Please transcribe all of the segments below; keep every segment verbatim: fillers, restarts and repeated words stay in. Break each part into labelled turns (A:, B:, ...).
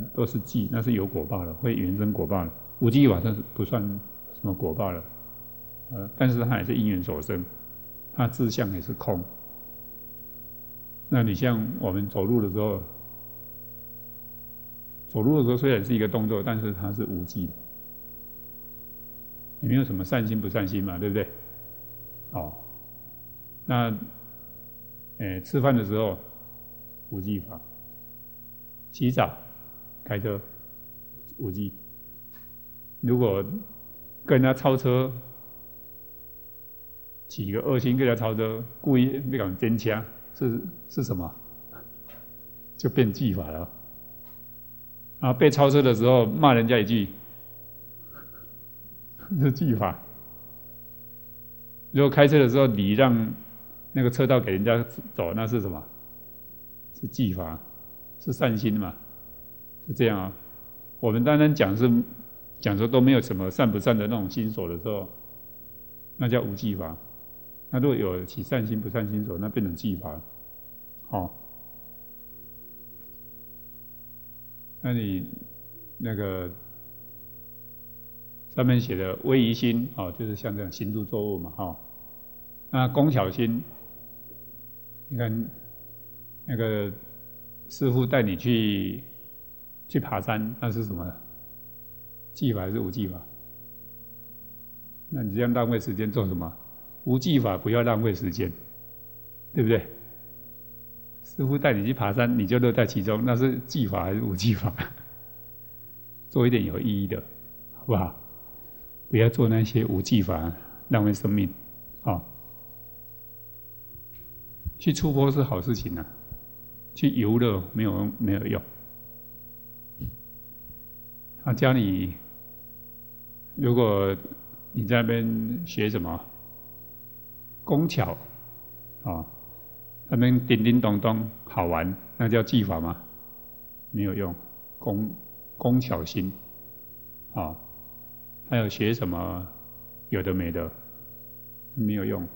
A: 都是记，那是有果报的，会原生果报的。无记法它是不算什么果报的，呃，但是它也是因缘所生，它志向也是空。那你像我们走路的时候，走路的时候虽然是一个动作，但是它是无记的，也没有什么善心不善心嘛，对不对？哦，那，诶，吃饭的时候无记法，洗澡、开车无记。如果跟人家超车，起个恶心跟人家超车，故意被讲奸掐，是是什么？就变记法了。然后被超车的时候骂人家一句，是记法。如果开车的时候礼让那个车道给人家走，那是什么？是记法，是善心嘛？是这样啊。我们单单讲是讲说都没有什么善不善的那种心所的时候，那叫无记法。那如果有起善心不善心所，那变成记法。哦，那你那个上面写的威仪心，哦，就是像这样行住坐卧嘛，哈、哦。那工巧心，你看那个师父带你去去爬山，那是什么？记法还是无记法？那你这样浪费时间做什么？无记法不要浪费时间，对不对？师父带你去爬山，你就乐在其中，那是记法还是无记法？做一点有意义的，好不好？不要做那些无记法，浪费生命。好、哦，去出坡是好事情啊，去游乐没有没有用。他教你，如果你在那边学什么工巧啊、哦，那边叮叮咚咚好玩，那叫技法吗？没有用，工工巧心啊、哦，还有学什么有的没的，没有用。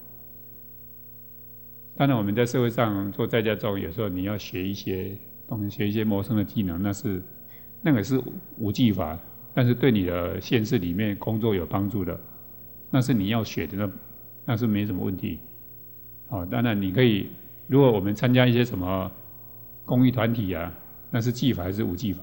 A: 当然，我们在社会上做在家众，有时候你要学一些东西，学一些谋生的技能，那是那个是无记法，但是对你的现实里面工作有帮助的，那是你要学的，那那是没什么问题。好、哦，当然你可以，如果我们参加一些什么公益团体啊，那是记法还是无记法？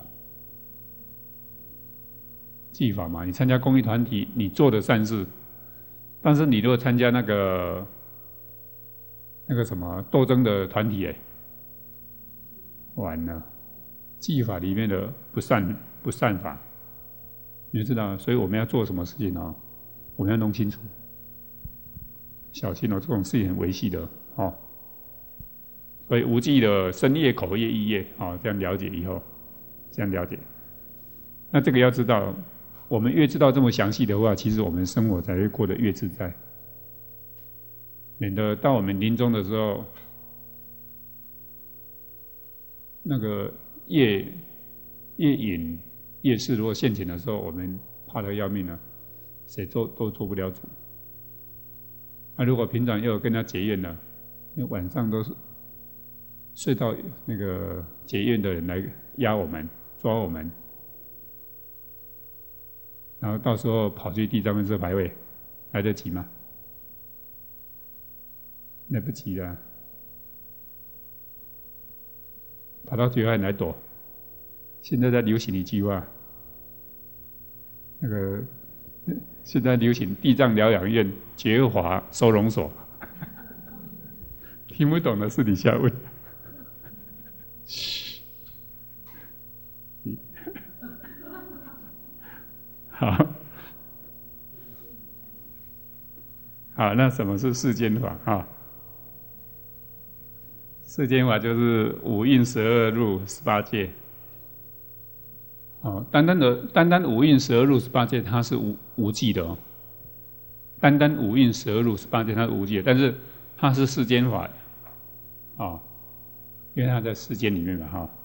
A: 记法嘛，你参加公益团体，你做的善事，但是你如果参加那个那个什么斗争的团体，哎，完了，记法里面的不善不善法，你就知道，所以我们要做什么事情哦，我们要弄清楚，小心哦，这种事情很维系的哦。所以无记的身业、口业、意业，哦，这样了解以后，这样了解。那这个要知道，我们越知道这么详细的话，其实我们生活才会过得越自在，免得到我们临终的时候，那个业业瘾、业事如果现前的时候，我们怕得要命了，谁做都做不了主。那、啊、如果平常又有跟他结怨了，那晚上都是睡到那个结怨的人来压我们、抓我们，然后到时候跑去地藏王社牌位，来得及吗？来不及了，跑到绝海来躲。现在在流行一句话，那个现在流行地藏疗养院绝华收容所，听不懂的私底下问。嘘，好，好，那什么是世间法啊？世间法就是五蕴十二入十八界。哦，单单的单单五蕴十二入十八界，它是无无记的哦。单单五蕴十二入十八界，它是无记的，但是它是世间法，啊、哦，因为它在世间里面嘛，哈、哦。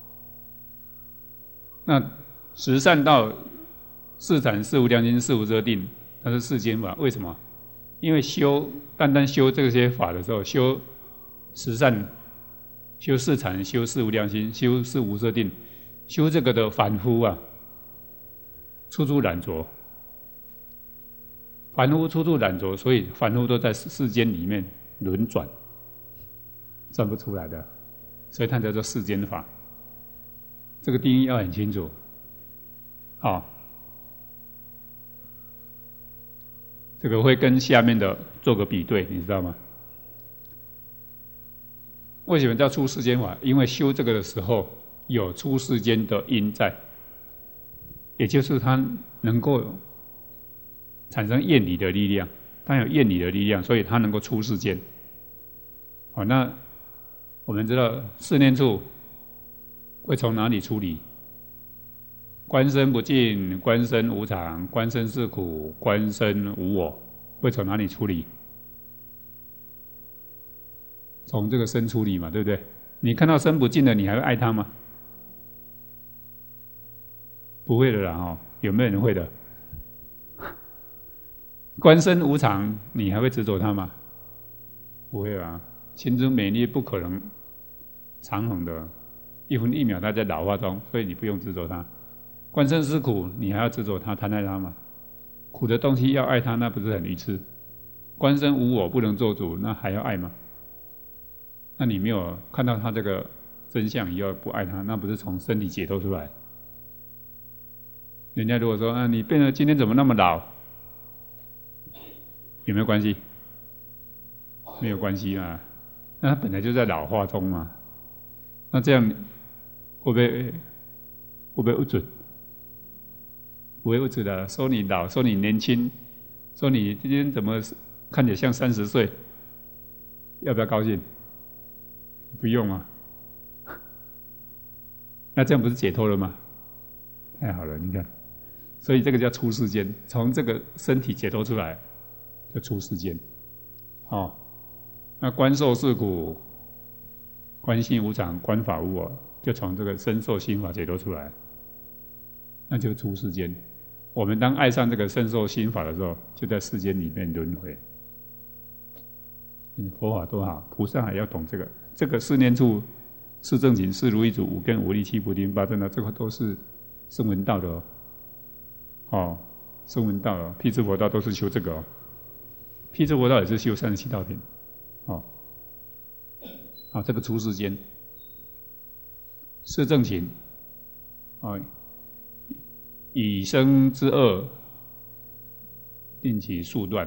A: 那十善道、四禅、四无量心、四无遮定，它是世间法。为什么？因为修单单修这些法的时候，修十善、修四禅、修四无量心、修四无遮定， 修这个的凡夫啊，处处染着。凡夫处处染着，所以凡夫都在世间里面轮转，转不出来的，所以它叫做世间法。这个定义要很清楚。好、哦，这个会跟下面的做个比对，你知道吗？为什么叫出世间法？因为修这个的时候有出世间的因在，也就是它能够产生厌离的力量，它有厌离的力量，所以它能够出世间。好，那我们知道四念处会从哪里出离？观身不净，观身无常，观身是苦，观身无我，会从哪里出离？从这个身出离嘛，对不对？你看到身不净的，你还会爱他吗？不会的啦，哦，有没有人会的？观身无常，你还会执着它吗？不会啊，青春美丽不可能长恒的，一分一秒它在老化中，所以你不用执着它。观身是苦，你还要执着它、贪爱它吗？苦的东西要爱它，那不是很愚痴？观身无我，不能做主，那还要爱吗？那你没有看到它这个真相以后不爱它，那不是从身体解脱出来？人家如果说啊，你变得今天怎么那么老？有没有关系？没有关系嘛，那它本来就在老化中嘛。那这样会不会会不会不准？不会不准的，说你老，说你年轻，说你今天怎么看起来像三十岁，要不要高兴？不用啊。那这样不是解脱了吗？太好了，你看，所以这个叫出世间，从这个身体解脱出来，就出世间。哦，那观受是苦，观心无常，观法无我，就从这个身受心法解脱出来，那就出世间。我们当爱上这个身受心法的时候，就在世间里面轮回。佛法多好，菩萨还要懂这个。这个四念处、四正勤、四如意足、五根、五力、七菩提、八正道，这个都是声闻道的哦。哦，声闻道哦，辟支佛道都是修这个哦。辟支佛道也是修三十七道品。哦，好，这个出世间，四正勤，哦，以生之恶，令其速断。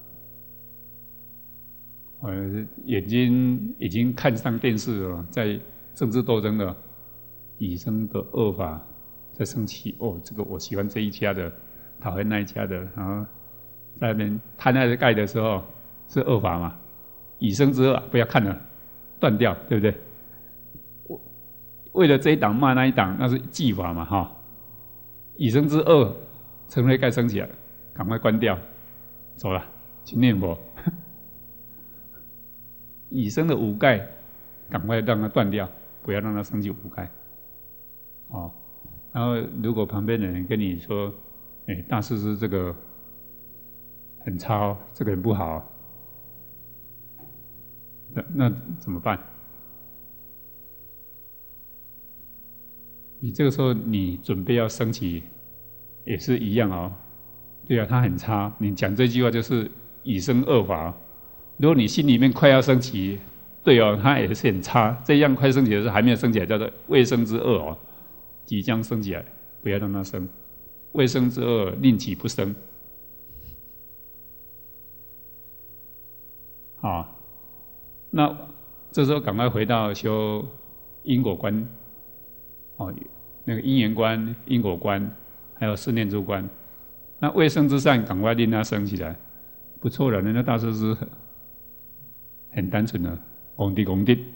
A: 呃，眼睛已经看上电视了，在政治斗争的以生的恶法在生气。哦，这个我喜欢这一家的，讨厌那一家的，然后在那边贪爱的盖的时候是恶法嘛？以生之恶不要看了，断掉，对不对？为了这一党骂那一党，那是忌法嘛，哈。以生之恶，嗔恚盖升起来，赶快关掉，走了，去念佛。以生的五盖，赶快让它断掉，不要让它升起五盖。哦，然后如果旁边的人跟你说：“哎，大师师这个很差哦，这个人不好哦。”那那怎么办？你这个时候你准备要升起，也是一样哦。对啊，他很差，你讲这句话就是以生恶法。如果你心里面快要升起，对哦，他也是很差。这样快升起的时候还没有升起来，叫做未生之恶哦，即将升起来，不要让它生。未生之恶，令其不生。好，那这时候赶快回到修因果观，哦，那个因缘观、因果观，还有四念处观。那未生之善，赶快令它升起来，不错了。人家大师是很单纯的，公地公地，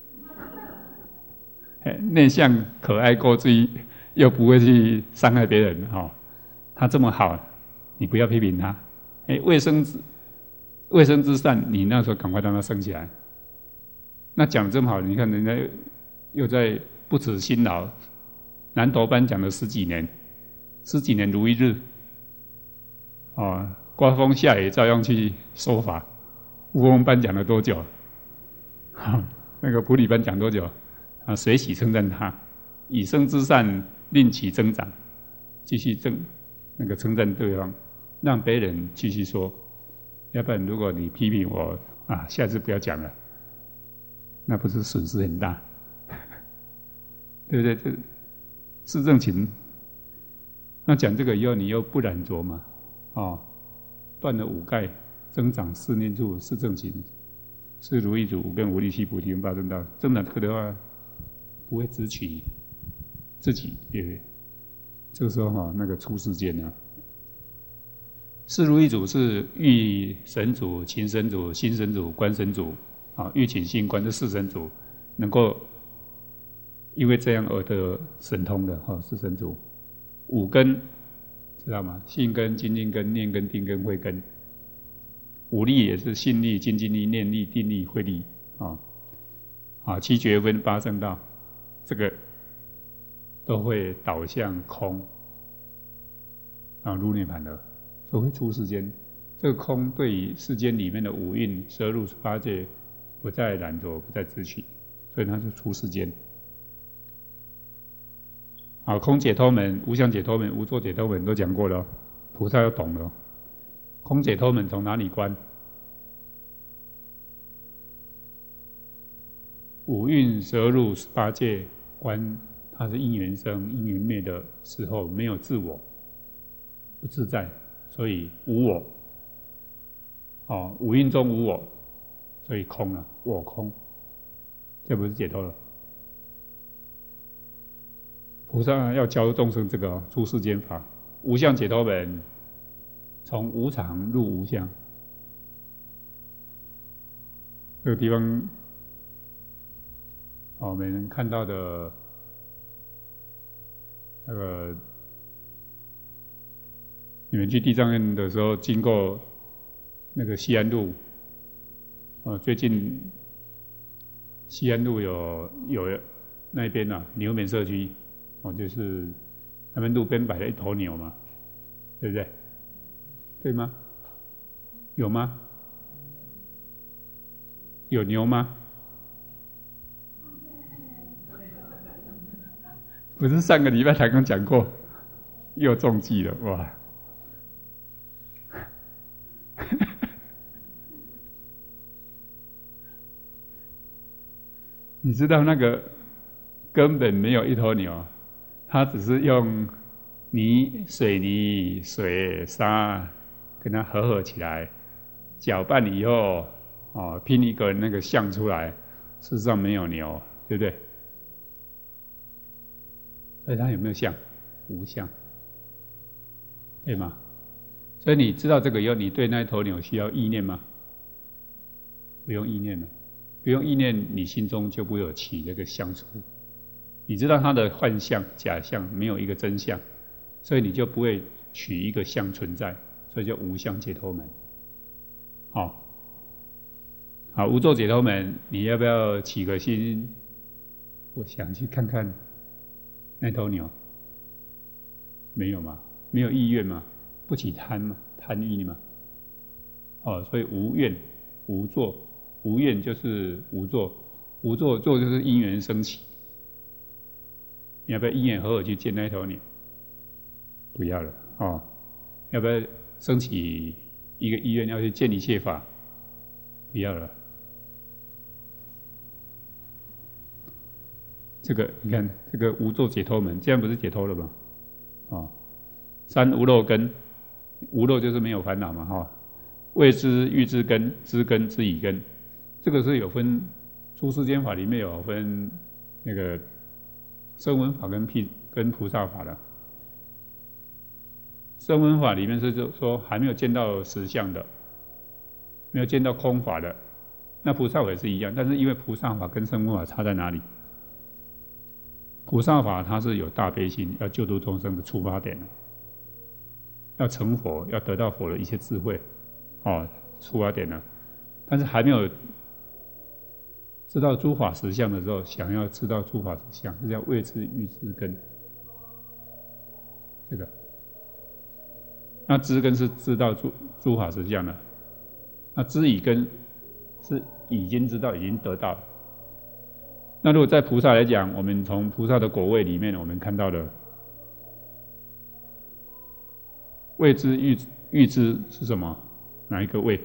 A: 内向、可爱、过追，又不会去伤害别人。哦，他这么好，你不要批评他。哎，未生之未生之善，你那时候赶快让它升起来。那讲得这么好，你看人家又在不辞辛劳，南投班讲了十几年，十几年如一日。哦，刮风下雨照样去说法。悟空班讲了多久？那个普理班讲多久？啊，随喜称赞他。 以生之善令其增长，继续增那个称赞对方，让别人继续说。要不然，如果你批评我啊，下次不要讲了，那不是损失很大，对不对？这是正勤。那讲这个以后，你又不染着嘛，哦，断了五盖，增长四念处，是正勤，是如意足五根无力系菩提八正道。增长这个的话，不会只取自己，也这个时候哈、哦，那个出世间呢。四如意足是欲神足、情神足、心神足、观神足啊，欲请心观这四神足能够因为这样而得神通的哈，四神足。五根知道吗？信根、精进根、念根、定根、慧根。五力也是信力、精进力、念力、定力、慧力啊。啊，七觉分八正道，这个都会导向空啊，入涅槃的。所以会出世间，这个空对于世间里面的五蕴、十二入、十八界不再染着，不再执取，所以它是出世间。好，空解脱门、无相解脱门、无作解脱门都讲过了，菩萨要懂了。空解脱门从哪里观？五蕴、十二入、十八界观，它是因缘生、因缘灭的时候，没有自我，不自在。所以无我，哦，五蕴中无我，所以空了，我空，这不是解脱了。菩萨要教众生这个、哦、出世间法，无相解脱门，从无常入无相。这个地方，哦，我们看到的那个。你们去地藏院的时候，经过那个西安路，呃，最近西安路有有那边啊，牛门社区，哦，就是他们路边摆了一头牛嘛，对不对？对吗？有吗？有牛吗？不是上个礼拜才刚讲过，又中计了，哇！你知道那个根本没有一头牛，它只是用泥、水泥、水、沙跟它合合起来，搅拌以后，哦，拼一个那个像出来，事实上没有牛，对不对？所以它有没有像？无像，对吗？所以你知道这个以后，你对那头牛需要意念吗？不用意念了。不用意念，你心中就不会有起这个相出。你知道它的幻象、假象，没有一个真相，所以你就不会取一个相存在，所以叫无相解脱门。好，好，无作解脱门，你要不要起个心？我想去看看那头牛，没有嘛？没有意愿嘛？不起贪嘛？贪欲嘛？哦，所以无愿、无作。无愿就是无作，无作作就是因缘升起。你要不要因缘合合去见那头牛？不要了哦。要不要升起一个意愿要去见一切法？不要了。这个你看，这个无作解脱门，这样不是解脱了吗？哦，三无漏根，无漏就是没有烦恼嘛，哈、哦。谓之欲之根，知根知已根。这个是有分，出世间法里面有分那个声闻法跟辟跟菩萨法的。声闻法里面是说还没有见到实相的，没有见到空法的，那菩萨法也是一样，但是因为菩萨法跟声闻法差在哪里？菩萨法它是有大悲心，要救度众生的出发点，要成佛，要得到佛的一些智慧，哦，出发点了，但是还没有知道诸法实相的时候，想要知道诸法实相，这叫谓之欲知根。这个，那知根是知道诸诸法实相的，那知已根是已经知道，已经得到了。 那如果在菩萨来讲，我们从菩萨的果位里面，我们看到了位知欲欲知是什么？哪一个位？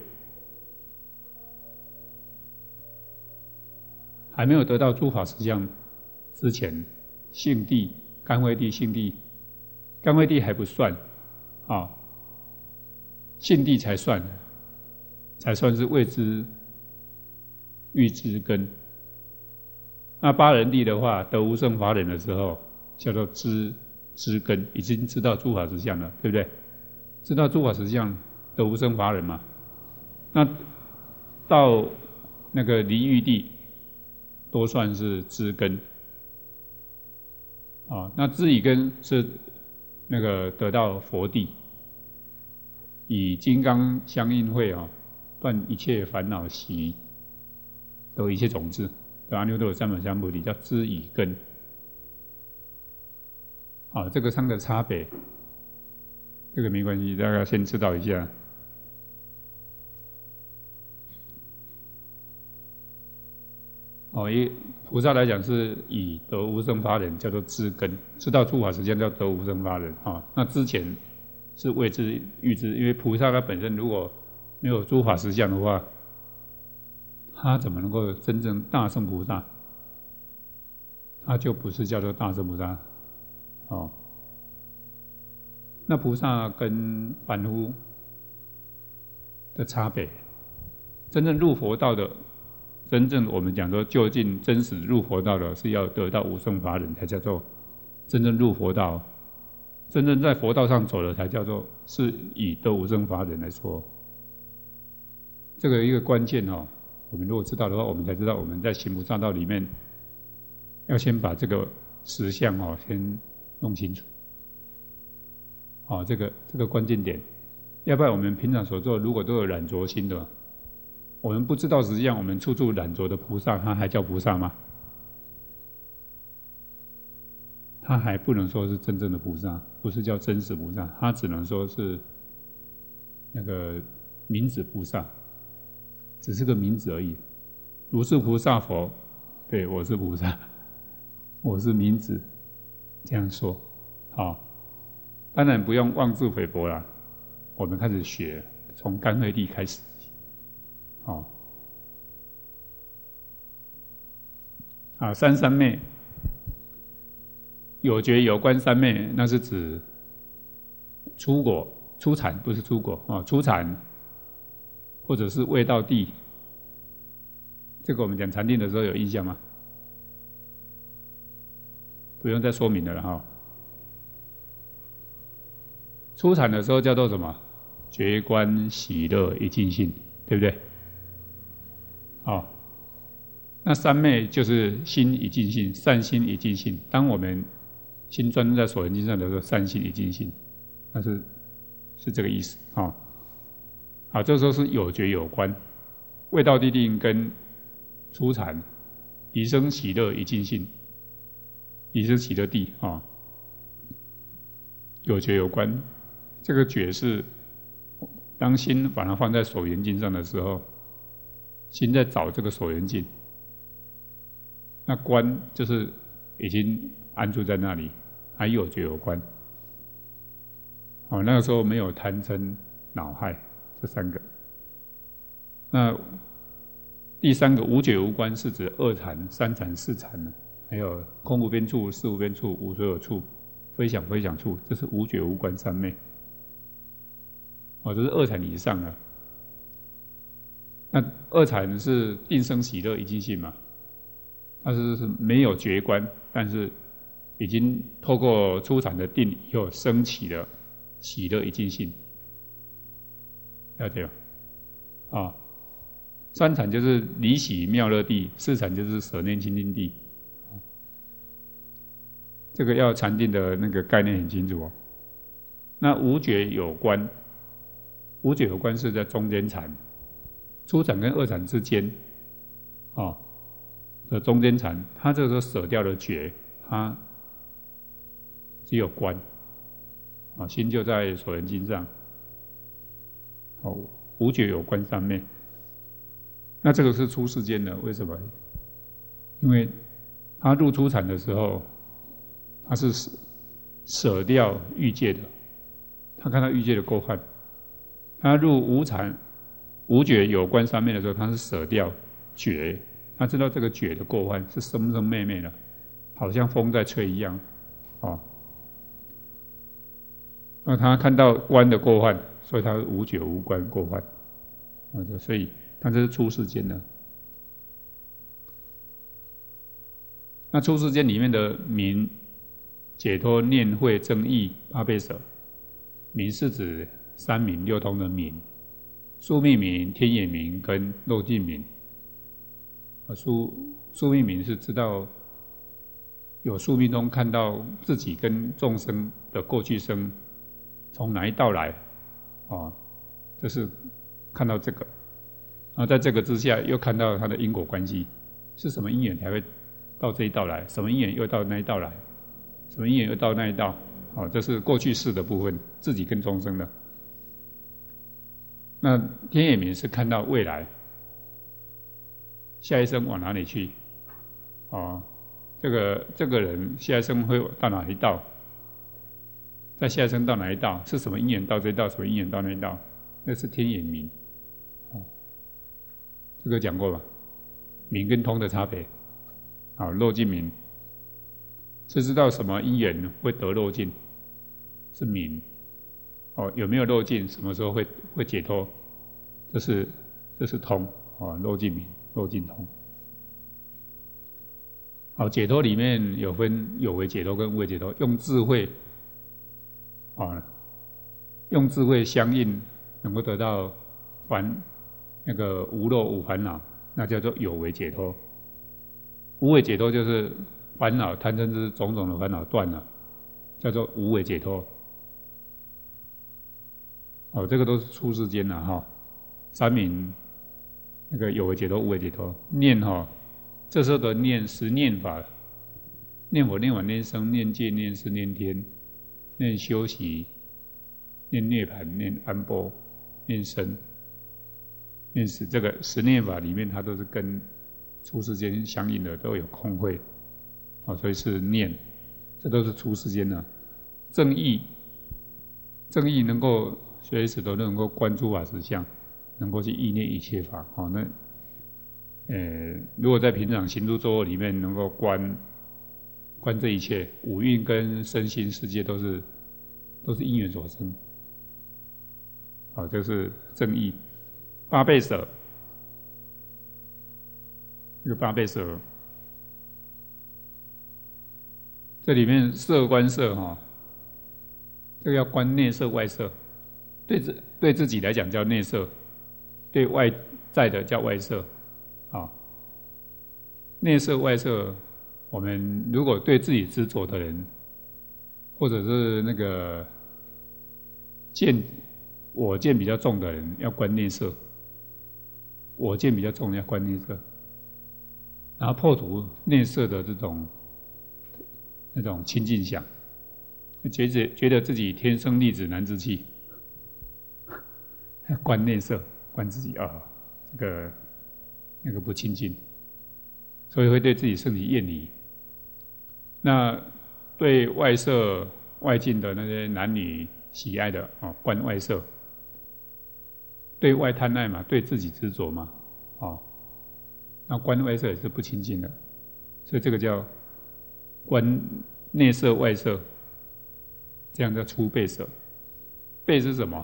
A: 还没有得到诸法实相之前，性地、干慧地、性地，干慧地还不算啊，性地才算，才算是位知欲知根。那八人地的话，得无生法忍的时候，叫做知知根，已经知道诸法实相了，对不对？知道诸法实相，得无生法忍嘛。那到那个离欲地，都算是知根。啊，那知已根是那个得到佛地，以金刚相应会啊，断一切烦恼习，得一切种子。对阿耨多罗三藐三菩提叫知已根。啊，这个三个差别，这个没关系，大家先知道一下。哦，以菩萨来讲是以得无生法忍，叫做知根，知道诸法实相叫得无生法忍啊。那之前是未知欲知，因为菩萨他本身如果没有诸法实相的话，他怎么能够真正大乘菩萨？他就不是叫做大乘菩萨。哦，那菩萨跟凡夫的差别，真正入佛道的。真正我们讲说究竟真实入佛道的，是要得到无生法忍才叫做真正入佛道，真正在佛道上走的才叫做是以得无生法忍来说。这个一个关键哦，我们如果知道的话，我们才知道我们在行菩萨道里面要先把这个实相哦先弄清楚。好，这个这个关键点，要不然我们平常所做如果都有染着心的。我们不知道实际上我们处处染着的菩萨，他还叫菩萨吗？他还不能说是真正的菩萨，不是叫真实菩萨，他只能说是那个名字菩萨，只是个名字而已。如是菩萨佛，对，我是菩萨，我是名字，这样说。好，当然不用妄自菲薄啦，我们开始学，从干慧地开始。好，啊，三三昧，有觉有观三昧，那是指初果、初禅，不是初果啊，初禅，或者是未到地。这个我们讲禅定的时候有印象吗？不用再说明了哈。初禅的时候叫做什么？觉观喜乐一尽性，对不对？好，那三昧就是心已尽性，善心已尽性。当我们心专注在所缘境上的时候，善心已尽性，那是是这个意思啊。好，这时候是有觉有观，未到地定跟初禅，离生喜乐已尽性，离生喜乐地啊，有觉有观。这个觉是当心把它放在所缘境上的时候。心在找这个所缘境，那观就是已经安住在那里，还有觉有观。好，那个时候没有贪嗔恼害这三个。那第三个无觉无观是指二禅、三禅、四禅，还有空无边处、识无边处、无所有处、非想非想处，这是无觉无观三昧。哦，这是二禅以上了。那二禅是定生喜乐一尽性嘛，它是没有觉观，但是已经透过初禅的定以后升起了喜乐一尽性，了解吗？啊，三禅就是离喜妙乐地，四禅就是舍念清净地。这个要禅定的那个概念很清楚哦。那无觉有观，无觉有观是在中间禅。初禅跟二禅之间，啊的中间禅，他这个时候舍掉了觉，他只有观，啊，心就在所缘境上，哦，无觉有观三昧。那这个是出世间的，为什么？因为他入初禅的时候，他是舍舍掉欲界的，他看到欲界的过患。他入无禅、无觉有关三昧的时候，他是舍掉觉，他知道这个觉的过患是生生灭灭的，好像风在吹一样，哦。那他看到观的过患，所以他无觉无观过患，啊，所以他这是出世间的。那出世间里面的明、解脱、念、慧、增益八倍舍，明是指三明六通的明，宿命明、天眼明跟漏尽明。啊，宿宿命明是知道有宿命通，看到自己跟众生的过去生从哪一道来，啊，这是看到这个。然后在这个之下，又看到他的因果关系，是什么因缘才会到这一道来？什么因缘又到那一道来？什么因缘又到那一道？好，这是过去式的部分，自己跟众生的。那天眼明是看到未来，下一生往哪里去？哦，这个这个人下一生会到哪一道？在下一生到哪一道？是什么因缘到这一道？什么因缘到那一道？那是天眼明。哦，这个讲过吧？明跟通的差别。好，漏尽明是知道什么因缘会得漏尽，是明。哦，有没有漏尽？什么时候会会解脱？这是这是通。哦，漏尽明，漏尽通。好，解脱里面有分有为解脱跟无为解脱，用智慧，啊，用智慧相应，能够得到烦那个无漏无烦恼，那叫做有为解脱。无为解脱就是烦恼贪嗔痴种种的烦恼断了，叫做无为解脱。哦，这个都是出世间了哈。三明那个有为解脱、无为解脱，念哈，这时候的念是念法，念佛、念法、念僧、念戒、念事、念天、念修习、念涅槃、念安般、念身、念死，这个十念法里面，它都是跟出世间相应的，都有空慧，啊，所以是念，这都是出世间的正义。正义能够随时都能够观诸法实相，能够去意念一切法。好，那呃，如果在平常行住坐卧里面能够观观这一切，五蕴跟身心世界都是都是因缘所生。好，这是正义。八倍舍，这个八倍舍，这里面色观色哈，这个要观内色外色，对自对自己来讲叫内色，对外在的叫外色。啊，内色外色，我们如果对自己执着的人，或者是那个见我见比较重的人，要观内色；我见比较重，要观内色。然后破除内色的这种那种亲近想，觉得觉得自己天生丽质难自弃，观内色，观自己啊，这个。那个不亲近，所以会对自己身体厌离。那对外色外境的那些男女喜爱的啊，观外色；对外贪爱嘛，对自己执着嘛，啊，那观外色也是不亲近的，所以这个叫观内色外色，这样叫出倍舍。倍是什么？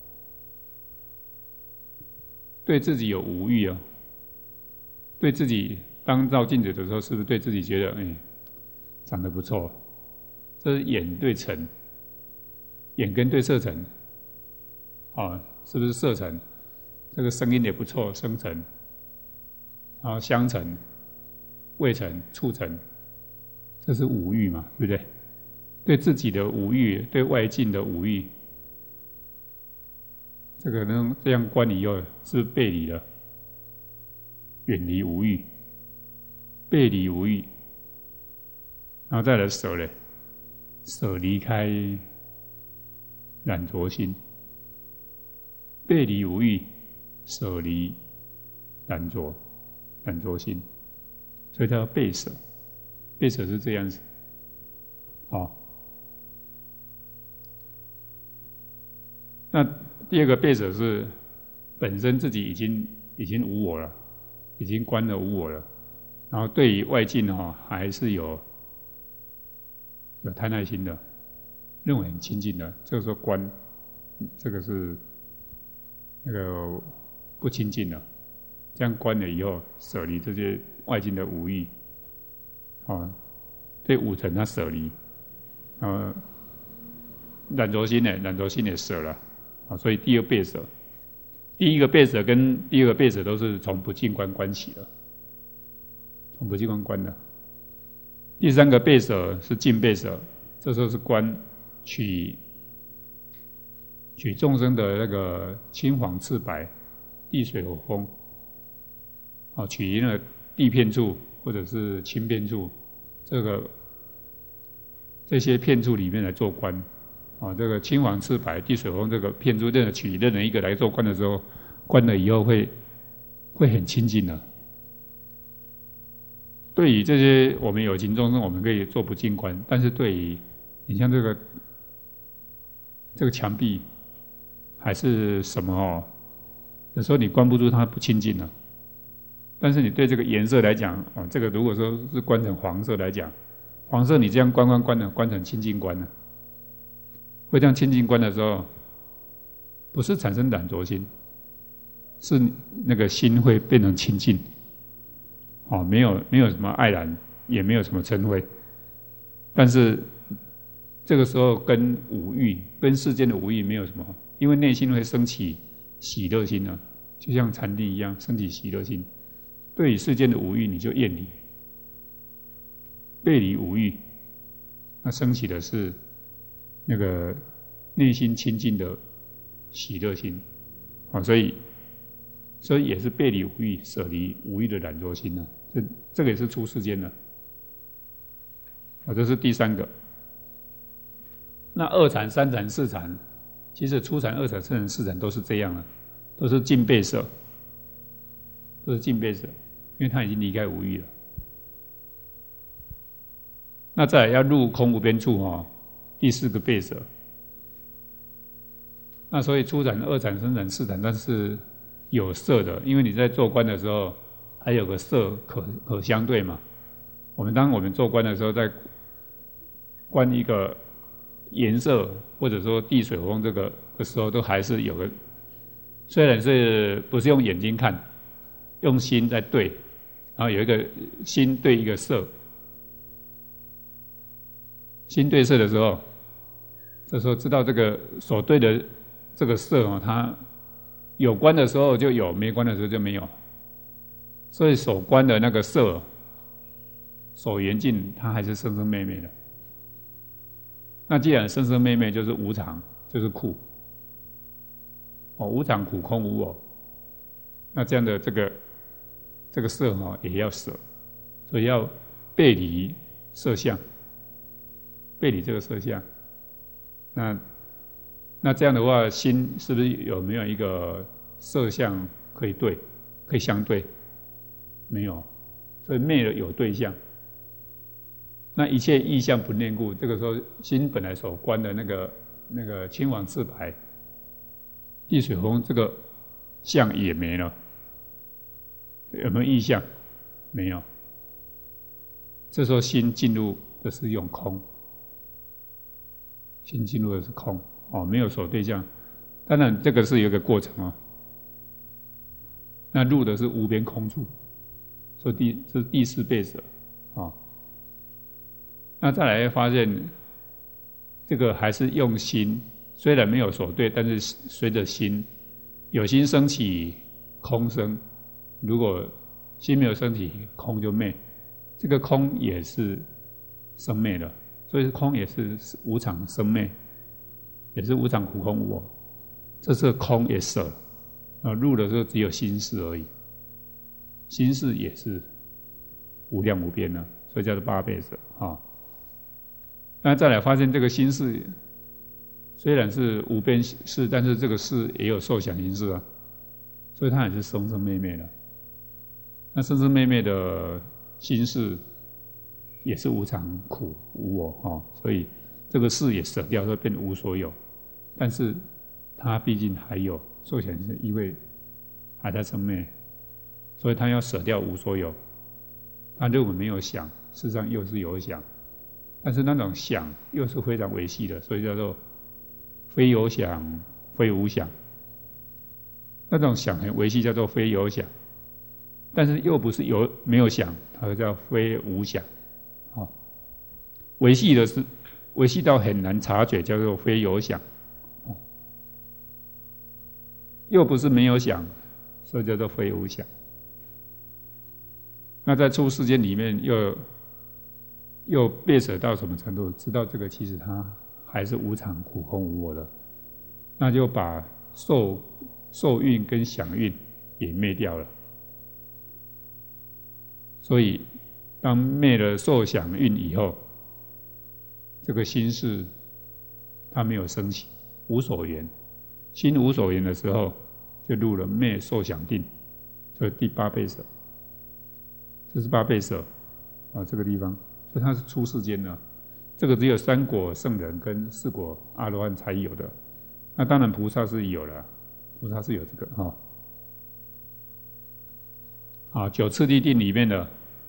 A: 对自己有无欲啊。对自己当照镜子的时候，是不是对自己觉得，哎，长得不错？这是眼对尘，眼根对色尘，啊，是不是色尘？这个声音也不错，声尘，然后香尘、味尘、触尘，这是五欲嘛，对不对？对自己的五欲，对外境的五欲，这个能这样观以后，是不是背离了？远离无欲，背离无欲，然后再来舍嘞，舍离开染着心，背离无欲，舍离染着染着心，所以它要背舍。 贝舍是这样子，好。那第二个贝舍是本身自己已经已经无我了，已经观了无我了，然后对于外境哈、哦、还是有有贪爱心的，认为很亲近的，这个时候观，这个是那个不亲近了。这样观了以后，舍离这些外境的五欲，啊，对五尘他舍离，啊，染着心呢，染着心也舍了，啊，所以第二贝舍，第一个贝舍跟第二个贝舍都是从不净观观起的，从不净观观的。第三个贝舍是净贝舍，这时候是观取取众生的那个青黄赤白、地水火风。哦，取那个地片处或者是青片处，这个这些片处里面来做观，啊、哦，这个青黄赤白、地水火风这个片处，任何取任何一个来做观的时候，观了以后会会很亲近的。对于这些我们有情众生，我们可以做不净观，但是对于你像这个这个墙壁还是什么哦，有时候你观不住它不亲近了。但是你对这个颜色来讲，哦，这个如果说是观成黄色来讲，黄色你这样观观观的，观成清净观了，会这样清净观的时候，不是产生染着心，是那个心会变成清净，哦，没有没有什么爱染，也没有什么嗔恚，但是这个时候跟五欲、跟世间的五欲没有什么，因为内心会升起喜乐心啊，就像禅定一样，升起喜乐心。对于世间的五欲，你就厌离，背离五欲，那升起的是那个内心清净的喜乐心，啊，所以所以也是背离五欲，舍离五欲的染着心呢、啊。这这个也是出世间的，啊，这是第三个。那二禅、三禅、四禅，其实初禅、二禅、三禅、四禅都是这样的，都是净贝舍，都是净贝舍。因为他已经离开五欲了，那再来要入空无边处哈，第四个贝舍。那所以初禅、二禅、三禅、四禅，但是有色的，因为你在做观的时候，还有个色可可相对嘛。我们当我们做观的时候，在观一个颜色或者说地水火风这个的时候，都还是有个，虽然是不是用眼睛看，用心在对。然后有一个心对一个色，心对色的时候，这时候知道这个所对的这个色哦，它有观的时候就有，没观的时候就没有。所以所观的那个色，所缘境，它还是生生灭灭的。那既然生生灭灭，就是无常，就是苦。哦，无常、苦、空、无我。那这样的这个。这个色哈也要舍，所以要背离色相，背离这个色相。那那这样的话，心是不是有没有一个色相可以对，可以相对？没有，所以灭了有对象。那一切意象不念故，这个时候心本来所观的那个那个青黄赤白、地水火风这个相也没了。有没有意象？没有。这时候心进入的是用空，心进入的是空哦，没有所对象。当然，这个是有一个过程哦。那入的是无边空处，所以第是第四贝舍啊、哦。那再来发现，这个还是用心，虽然没有所对，但是随着心有心升起，空生。如果心没有升起，空就灭，这个空也是生灭的，所以空也是无常生灭，也是无常苦空无我。这是空也舍，啊，入的时候只有心事而已，心事也是无量无边的，所以叫做八倍舍啊。那再来发现这个心事虽然是无边事，但是这个事也有受想行识啊，所以它也是生生灭灭的。那生生灭灭的心事也是无常、苦、无我哦，所以这个事也舍掉，会变无所有。但是他毕竟还有受想是因为还在生灭，所以他要舍掉无所有。他认为没有想，事实上又是有想，但是那种想又是非常微细的，所以叫做非有想，非无想。那种想很微细，叫做非有想，但是又不是有没有想，它叫非无想。哦，微细的是微细到很难察觉，叫做非有想。哦，又不是没有想，所以叫做非无想。那在出世间里面又又别舍到什么程度？知道这个其实它还是无常、苦、空、无我的，那就把受受蕴跟想蕴也灭掉了。所以当灭了受想蕴以后，这个心事它没有升起，无所缘。心无所缘的时候，就入了灭受想定，这第八倍舍。这是八倍舍啊，这个地方，所以它是出世间的。这个只有三果圣人跟四果阿罗汉才有的。那当然菩萨是有了，菩萨是有这个哈。啊，九次第定里面的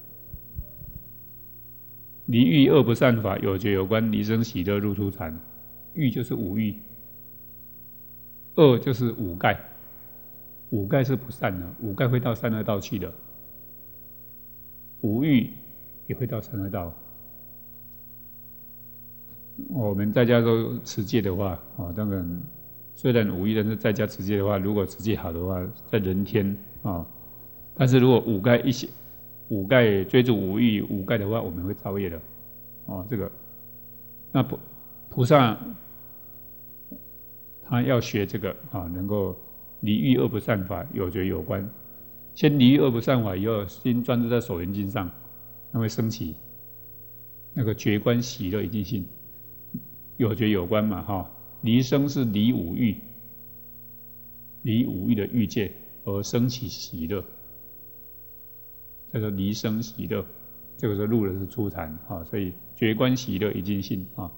A: 离欲恶不善法，有觉有观，离生喜乐入初禅。欲就是五欲，恶就是五盖，五盖是不善的，五盖会到三恶道去的。无欲也会到三恶道。我们在家都持戒的话，啊，当然虽然无欲，但是在家持戒的话，如果持戒好的话，在人天啊，但是如果五盖一些五盖追逐无欲五盖的话，我们会造业的。哦，这个那菩菩萨他要学这个啊，能够离欲恶不善法，有觉有观。先离欲恶不善法以后，心专注在所缘境上，那会升起那个觉观喜乐一尽性，有觉有观嘛哈。离生是离五欲，离五欲的欲界而升起喜乐，叫做离生喜乐。这个时候入的是初禅啊，所以觉观喜乐一尽性啊。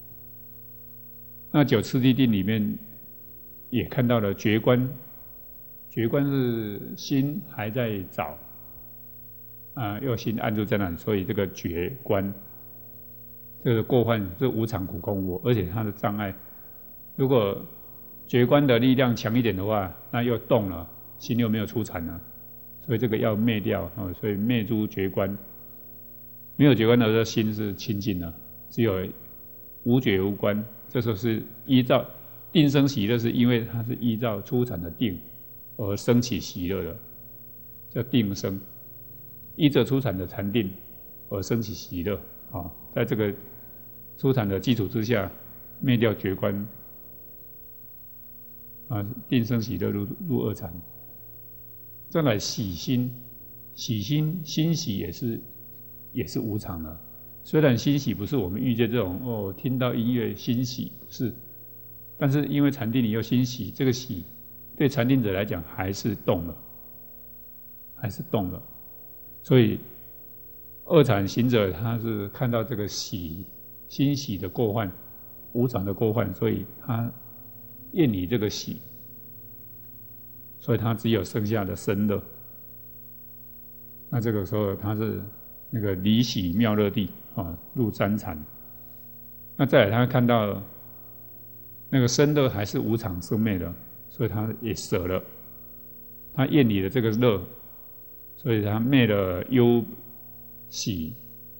A: 那九次第定里面也看到了觉观。觉观是心还在找啊，又心安住在那里，所以这个觉观，这个过患是无常苦空无我，而且它的障碍，如果觉观的力量强一点的话，那又动了，心又没有出禅了，所以这个要灭掉啊，所以灭诸觉观。没有觉观的时候，心是清净的，只有无觉无观，这时候是依照定生喜乐，是因为它是依照出禅的定而升起喜乐的，叫定生。依着初禅的禅定而升起喜乐啊，在这个初禅的基础之下，灭掉觉观啊，定生喜乐入入二禅。再来喜心，喜心欣喜也是也是无常的。虽然欣喜不是我们遇见这种哦，听到音乐欣喜不是，但是因为禅定里有欣喜，这个喜对禅定者来讲还是动了，还是动了。所以二禅行者他是看到这个喜欣喜的过患，无常的过患，所以他厌离这个喜，所以他只有剩下的生乐。那这个时候他是那个离喜妙乐地啊，入三禅。那再来他看到那个生乐还是无常生灭的，所以他也舍了，他厌离了这个乐，所以他灭了忧喜，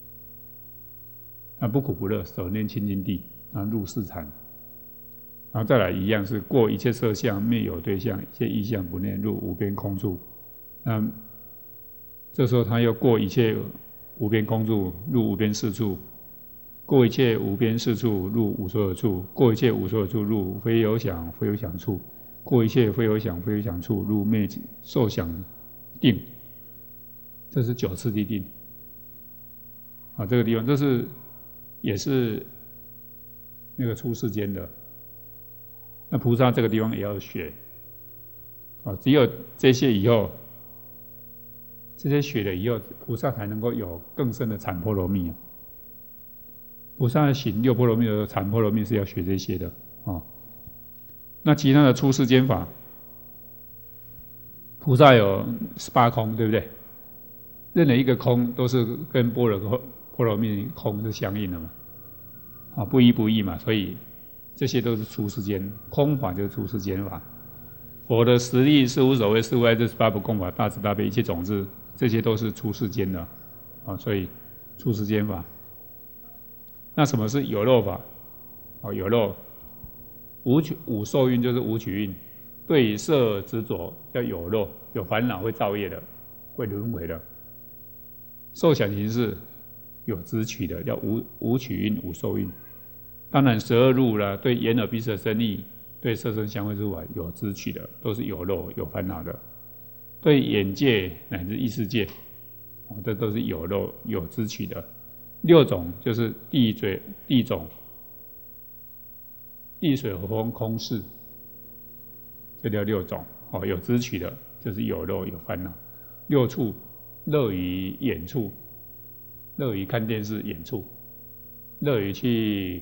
A: 他不苦不乐，守念清净地，然后入四禅。然后再来一样是过一切色相，灭有对象，一切意象不念，入无边空处。那这时候他又过一切无边空处，入无边事处，过一切无边事处，入无所有处，过一切无所有处，入非有想非有想处，过一切非有想非有想处，入灭受想定。这是九次第定啊，这个地方这是也是那个出世间的。那菩萨这个地方也要学啊，只有这些以后，这些学了以后，菩萨才能够有更深的禅波罗蜜啊。 菩萨行六波罗蜜的禅波罗蜜是要学这些的啊、哦。那其他的出世间法，菩萨有十八空，对不对？任何一个空都是跟般若波罗蜜空是相应的嘛，啊，不一不异嘛，所以这些都是出世间空法，就是出世间法。佛的实力是无所谓，是无碍，这十八不共法，大慈大悲一切种子，这些都是出世间的啊，所以出世间法。那什么是有漏法？哦，有漏五取五受蕴就是五取蕴，对于色执着叫有漏，有烦恼会造业的，会轮回的。受想行识有执取的，叫五五取蕴、五受蕴。当然十二入啦，对眼耳鼻舌身意，对色声香味触法有执取的，都是有漏有烦恼的。对眼界乃至意识界，这都是有漏有执取的。六种就是地水地种、地水火风空识，这叫六种哦，有执取的，就是有漏有烦恼。六处乐于演处，乐于看电视演处，乐于去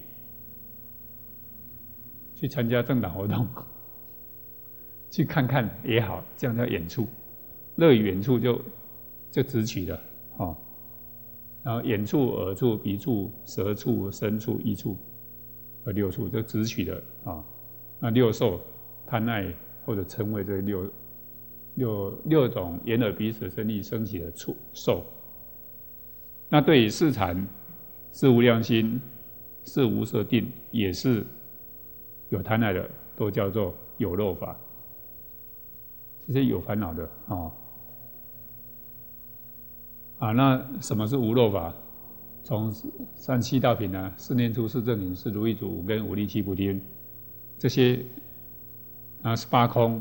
A: 去参加政党活动，去看看也好，这样叫演处。乐于演处就就执取了哦。然后眼处、耳处、鼻处、舌处、身处、意处，有六处，这执取的啊、哦。那六受贪爱或者嗔恚，这六六六种眼耳鼻舌身意升起的处受。那对于四禅、四无量心、四无色定，也是有贪爱的，都叫做有漏法。这些有烦恼的啊。哦啊，那什么是无漏法？从三七道品啊，四念处、四正品、四如意足、五根、五力、七菩提分，这些啊十八空，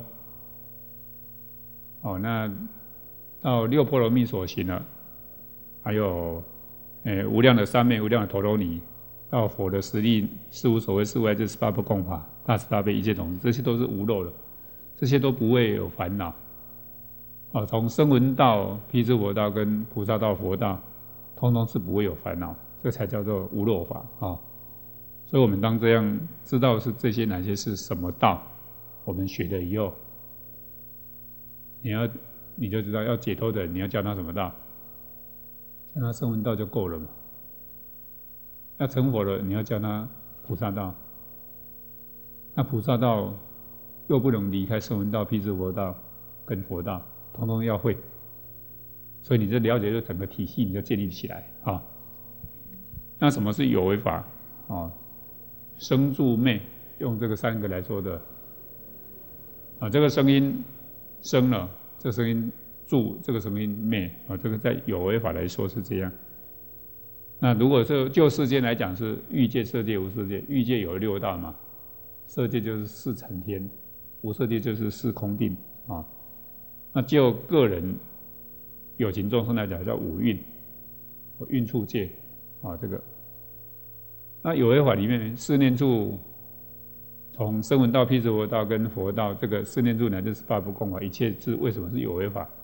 A: 哦，那到六波罗蜜所行了，还有诶无量的三昧、无量的陀罗尼，到佛的实力是无所谓、是无碍，这十八不共法、大慈大悲一切种子，这些都是无漏的，这些都不会有烦恼。啊，从声闻道、辟支佛道跟菩萨道、佛道，通通是不会有烦恼，这才叫做无漏法啊。所以我们当这样知道是这些哪些是什么道，我们学了以后，你要你就知道要解脱的人，你要教他什么道，教他声闻道就够了嘛。要成佛了，你要教他菩萨道，那菩萨道又不能离开声闻道、辟支佛道跟佛道。通通要会，所以你就了解这整个体系，你就建立起来啊。那什么是有为法啊？声住昧，用这个三个来说的啊。这个声音生了，这个声音住，这个声音昧啊。这个在有为法来说是这样。那如果是就世间来讲，是欲界、色界、无色界。欲界有六道嘛，色界就是四禅天，无色界就是四空定啊。那就个人有情众生来讲，叫五蕴，蕴处界啊，这个。那有为法里面，四念处，从声闻道、辟支佛道跟佛道，这个四念处乃至十八不共法，一切是为什么是有为法？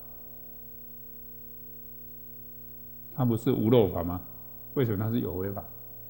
A: 它不是无漏法吗？为什么它是有为法？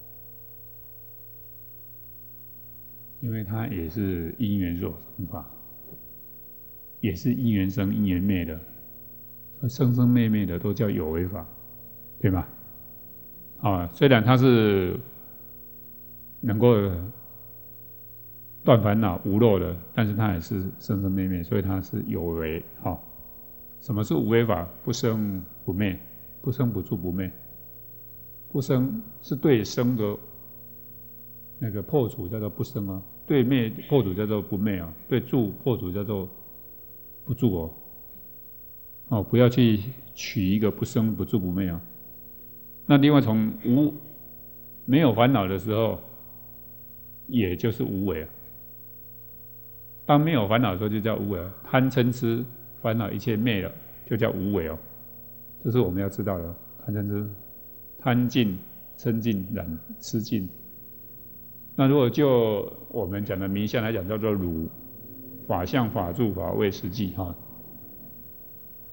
A: 因为它也是因缘所生法。也是因缘生因缘灭的，生生灭灭的都叫有为法，对吧？啊，虽然它是能够断烦恼无漏的，但是它也是生生灭灭，所以它是有为。好、哦，什么是无为法？不生不灭，不生不住不灭。不生是对生的那个破除叫做不生啊，对灭破除叫做不灭啊，对住破除叫做不住哦，哦，不要去取一个不生不住不灭啊。那另外从无没有烦恼的时候，也就是无为啊。当没有烦恼的时候，就叫无为啊。贪嗔痴烦恼一切灭了，就叫无为哦。这是我们要知道的。贪嗔痴，贪尽、嗔尽、染痴尽。那如果就我们讲的名相来讲，叫做如。法相、法住、法位、实际哈。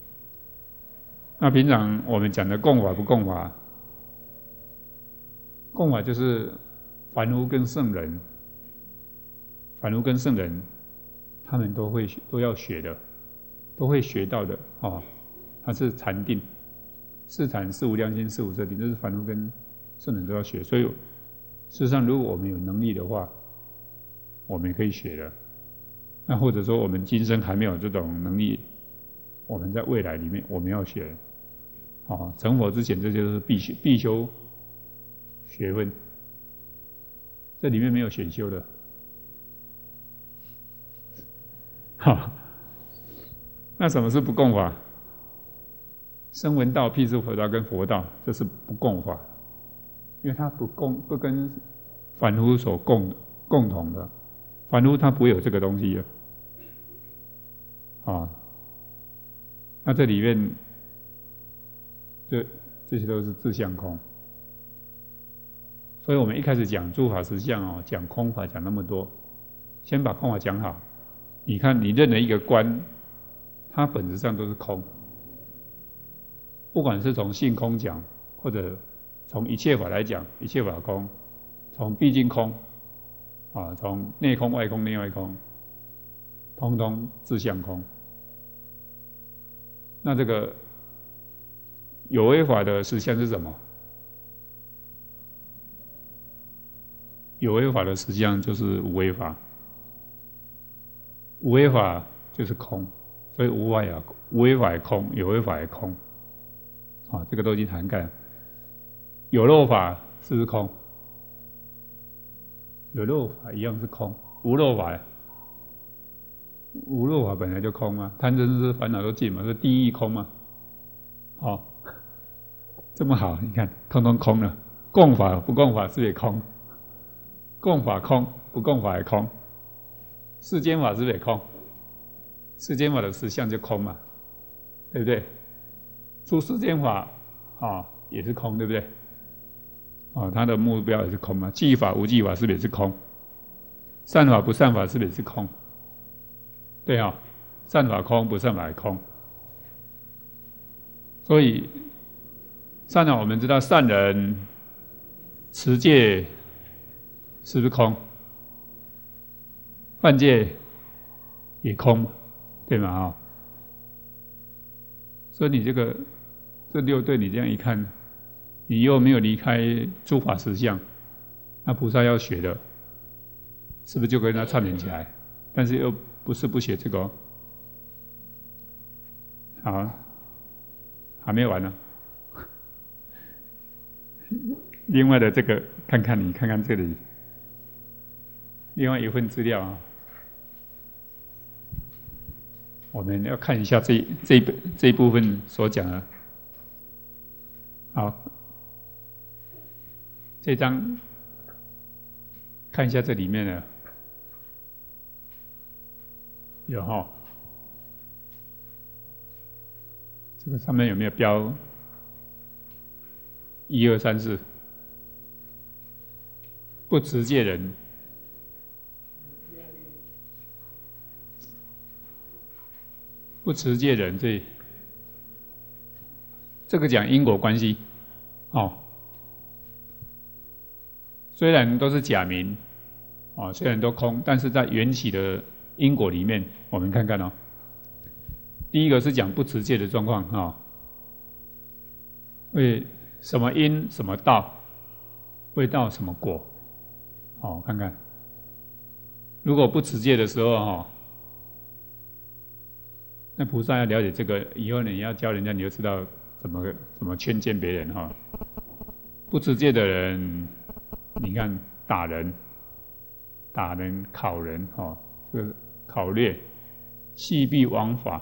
A: 那平常我们讲的共法不共法， 供法就是凡夫跟圣人，凡夫跟圣人，他们都会都要学的，都会学到的哦。它是禅定，四禅、四无量心、四无色定，这是凡夫跟圣人都要学。所以，事实上，如果我们有能力的话，我们可以学的。那或者说，我们今生还没有这种能力，我们在未来里面我们要学。哦，成佛之前，这就是必修必修学问。这里面没有选修的。好，那什么是不共法？声闻道、辟支佛道跟佛道，这是不共法，因为它不共不跟凡夫所共共同的，凡夫他不会有这个东西的。啊，那这里面，这这些都是自相空。所以我们一开始讲诸法实相哦，讲空法讲那么多，先把空法讲好。你看，你认了一个观，它本质上都是空。不管是从性空讲，或者从一切法来讲，一切法空；从毕竟空，啊，从内空、外空、内外空，通通自相空。那这个有为法的实相是什么？有为法的实相就是无为法，无为法就是空，所以无法也无为法也空，有为法也空。啊，这个都已经涵盖了。有漏法是不是空？有漏法一样是空。无漏法，无漏法本来就空嘛，贪嗔痴烦恼都尽嘛，是第一空嘛。哦，这么好，你看，通通空了。共法不共法是不是也空？共法空，不共法也空。世间法是不是也空？世间法的实相就空嘛，对不对？出世间法啊也是空，对不对？啊，它的目标也是空嘛。记法无记法是不是也是空？善法不善法是不是也是空？对啊，善法空，不善法也空。所以善法我们知道，善人持戒是不是空？犯戒也空，对吗？啊，所以你这个这六对你这样一看，你又没有离开诸法实相，那菩萨要学的，是不是就跟他串联起来？但是又不是不学这个哦。好，还没完呢。另外的这个，看看你看看这里，另外一份资料啊，我们要看一下这这一这一部分所讲的。好，这张看一下这里面的有哈，这个上面有没有标一二三四？不持戒人，不持戒人，这这个讲因果关系哦。虽然都是假名哦，虽然都空，但是在缘起的因果里面，我们看看哦。第一个是讲不持戒的状况啊、哦，为什么因什么道，会到什么果？好，看看，如果不持戒的时候哈、哦，那菩萨要了解这个，以后你要教人家，你就知道怎么怎么劝谏别人哈、哦。不持戒的人，你看打人、打人、考人哈、哦，这个考略、戏必枉法，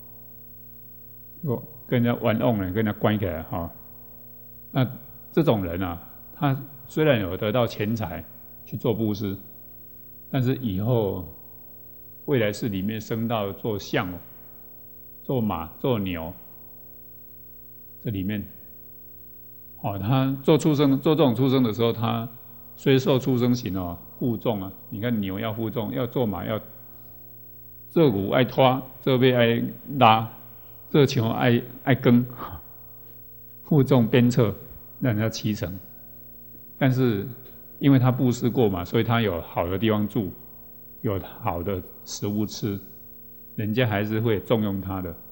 A: 跟人家玩弄人，跟人家关起来哈、哦。那这种人啊，他虽然有得到钱财去做布施，但是以后未来世里面升到做象、做马、做牛，这里面，哦，他做畜生、做这种畜生的时候，他虽受畜生刑哦，负重啊。你看牛要负重，要做马要这骨爱拖，这背爱拉，这球爱爱耕，负重鞭策，让人家骑乘。 但是因为他布施过嘛，所以他有好的地方住，有好的食物吃，人家还是会重用他的。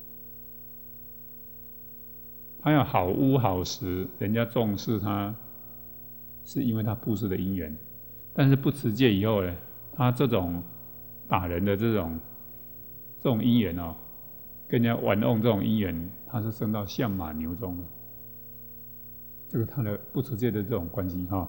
A: 他有好屋好食，人家重视他，是因为他布施的因缘。但是不持戒以后呢，他这种打人的这种这种因缘哦，跟人家玩弄这种因缘，他是升到象马牛中的。这个他的不持戒的这种关系哈。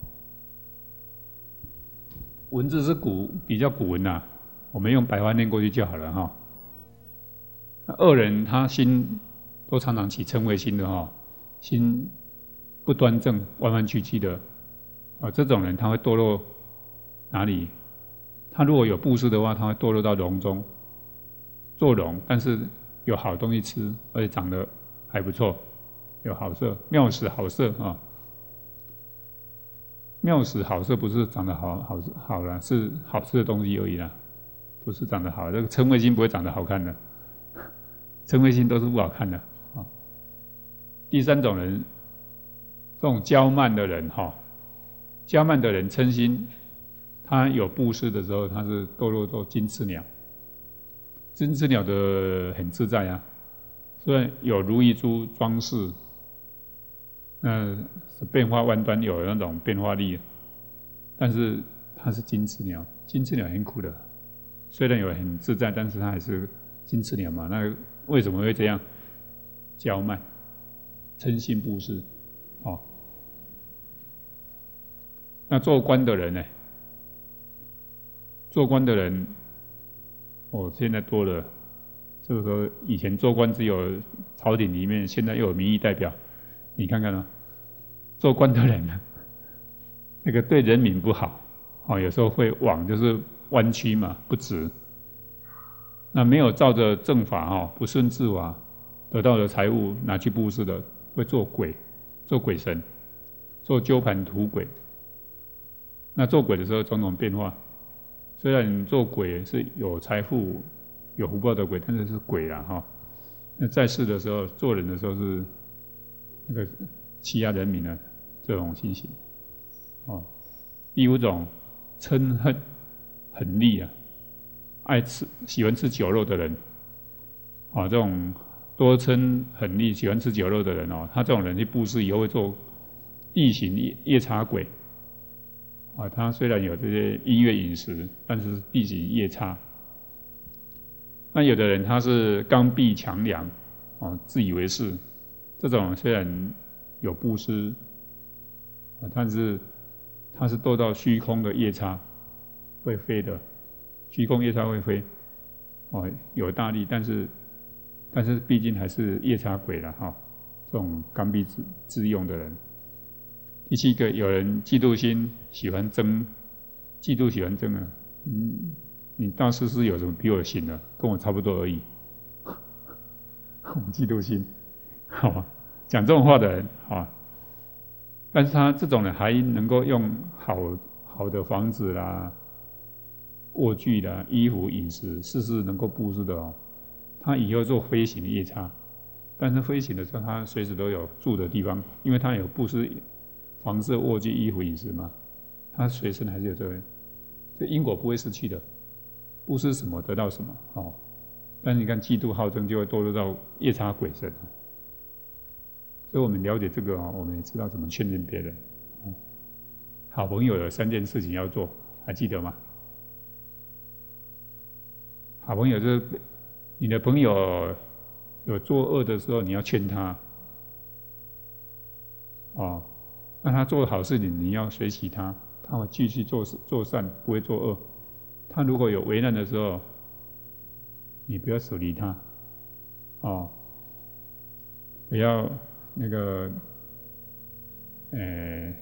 A: 文字是古比较古文呐、啊，我们用白话念过去就好了哈。恶人他心都常常起嗔恚心的哈，心不端正、弯弯曲曲的啊，这种人他会堕落哪里？他如果有布施的话，他会堕落到笼中做笼，但是有好东西吃，而且长得还不错，有好色，妙食好色啊。妙食好色不是长得好好好了，是好吃的东西而已啦，不是长得好。这个嗔恚心不会长得好看的，嗔恚心都是不好看的啊。第三种人，这种骄慢的人哈，骄慢的人嗔心，他有布施的时候，他是堕落到金翅鸟。金翅鸟的很自在啊，虽然有如意珠装饰。那变化万端，有那种变化力，但是它是金翅鸟，金翅鸟很苦的，虽然有很自在，但是它还是金翅鸟嘛。那为什么会这样？骄慢、嗔心布施，哦。那做官的人呢？做官的人，哦，现在多了。这个时候，以前做官只有朝廷里面，现在又有民意代表。你看看啊，做官的人呢，那个对人民不好，哦，有时候会往就是弯曲嘛，不直。那没有照着正法哈，不顺治法，得到的财物拿去布施的，会做鬼，做鬼神，做鸠盘吐鬼。那做鬼的时候种种变化，虽然做鬼是有财富、有福报的鬼，但是是鬼啦哈。那在世的时候，做人的时候是。那个欺压人民的这种情形，哦，第五种嗔恨很厉啊，爱吃喜欢吃酒肉的人，啊、哦，这种多嗔很厉喜欢吃酒肉的人哦，他这种人去布施以后会做地行夜夜叉鬼，啊、哦，他虽然有这些音乐饮食，但是地行夜叉。那有的人他是刚愎强梁，哦，自以为是。这种虽然有布施，但是它是堕到虚空的夜叉，会飞的，虚空夜叉会飞，哦，有大力，但是但是毕竟还是夜叉鬼了哈、哦。这种刚愎自自用的人。第七个，有人嫉妒心，喜欢争，嫉妒喜欢争啊，嗯，你大师是有什么比我行的？跟我差不多而已，我嫉妒心。好吧，讲这种话的人啊，但是他这种人还能够用好好的房子啦、卧具啦、衣服、饮食，事事能够布施的哦。他以后做飞行的夜叉，但是飞行的时候，他随时都有住的地方，因为他有布施房子、卧具、衣服、饮食嘛，他随身还是有这个，这因果不会失去的，布施什么得到什么哦。但是你看嫉妒好争，就会堕落到夜叉鬼神。所以我们了解这个啊，我们也知道怎么劝谏别人。好朋友有三件事情要做，还记得吗？好朋友就是你的朋友有作恶的时候，你要劝他，哦，那他做好事情，你要随喜他，他会继续做做善，不会做恶。他如果有危难的时候，你不要xử理他，哦，不要。那个，呃，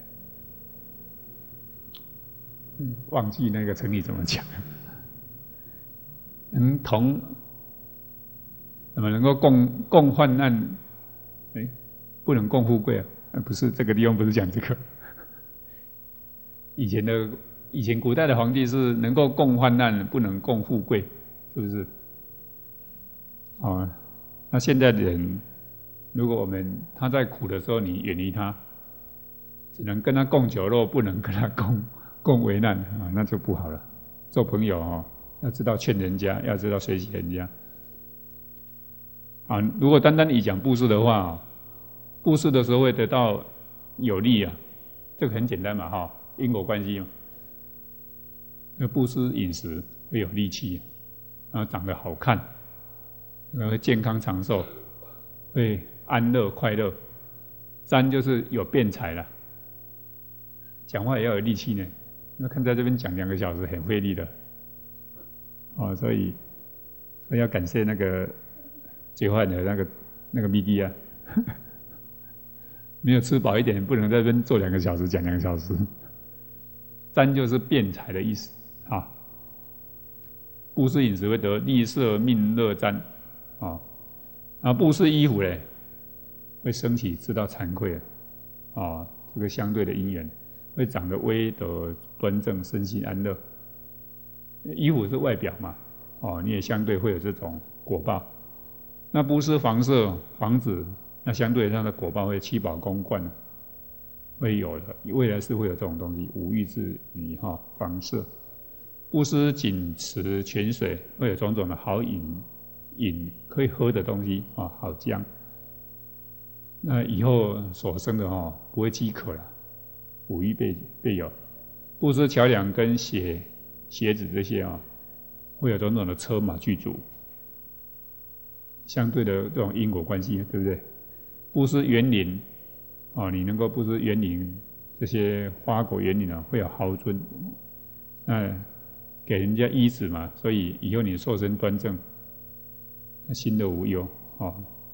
A: 忘记那个成语怎么讲了。能同，那么能够共共患难，哎，不能共富贵啊？不是，这个地方不是讲这个。以前的以前古代的皇帝是能够共患难，不能共富贵，是不是？哦，那现在的人。如果我们他在苦的时候，你远离他， 只能跟他共酒肉，不能跟他共共危难啊，那就不好了。做朋友哦，要知道劝人家，要知道随喜人家。啊，如果单单以讲布施的话，布施的时候会得到有利啊，这个很简单嘛，哈，因果关系嘛。那布施饮食会有力气，然后长得好看，然后会健康长寿，会安乐快乐。三就是有辩才了，讲话也要有力气呢。那看在这边讲两个小时很费力的，哦，所以所以要感谢那个结婚的那个那个咪弟啊，没有吃饱一点，不能在这边坐两个小时讲两个小时。三就是辩才的意思啊。布施饮食会得利色命乐瞻啊，然后布施衣服嘞，会升起知道惭愧啊，这个相对的因缘。会长得威德端正，身心安乐。衣服是外表嘛，哦，你也相对会有这种果报。那布施房舍、房子，那相对上的果报会七宝宫观，会有的。未来是会有这种东西，五欲之女哈房舍。布施井池泉水，会有种种的好饮饮可以喝的东西啊，好浆。那以后所生的哈不会饥渴了。五欲备备有，布施桥梁跟鞋鞋子这些啊，会有种种的车马具足，相对的这种因果关系，对不对？布施园林啊，你能够布施园林这些花果园林啊，会有豪尊，那给人家衣食嘛，所以以后你瘦身端正，心乐无忧啊。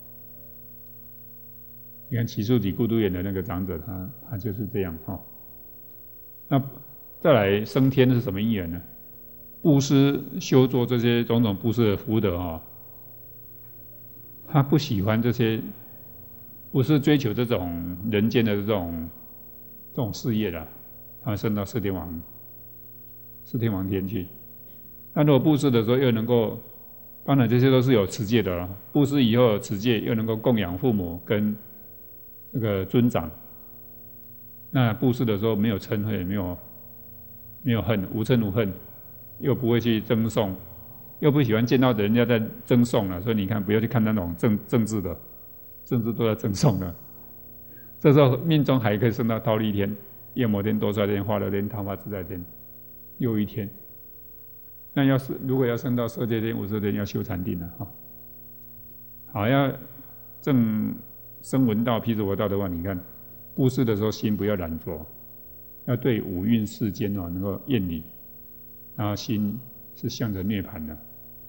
A: 你看起诉体孤独园的那个长者，他他就是这样哈、哦。那再来升天是什么因缘呢？布施修做这些种种布施的福德哈、哦，他不喜欢这些，不是追求这种人间的这种这种事业啦，他升到四天王四天王天去。那如果布施的时候又能够，当然这些都是有持戒的了。布施以后有持戒，又能够供养父母跟这个尊长，那布施的时候没有嗔恨，没有没有恨，无嗔无恨，又不会去争讼，又不喜欢见到人家在争讼了，所以你看，不要去看那种政政治的，政治都在争讼的。这时候命中还可以升到忉利天、夜摩天、多帅天、化乐天、他化自在天，又一天。那要是如果要升到色界天、无色天，要修禅定了哈。好，要正声闻道、毗佛道的话，你看布施的时候心不要染着，要对五蕴世间哦能够厌离，然后心是向着涅槃的。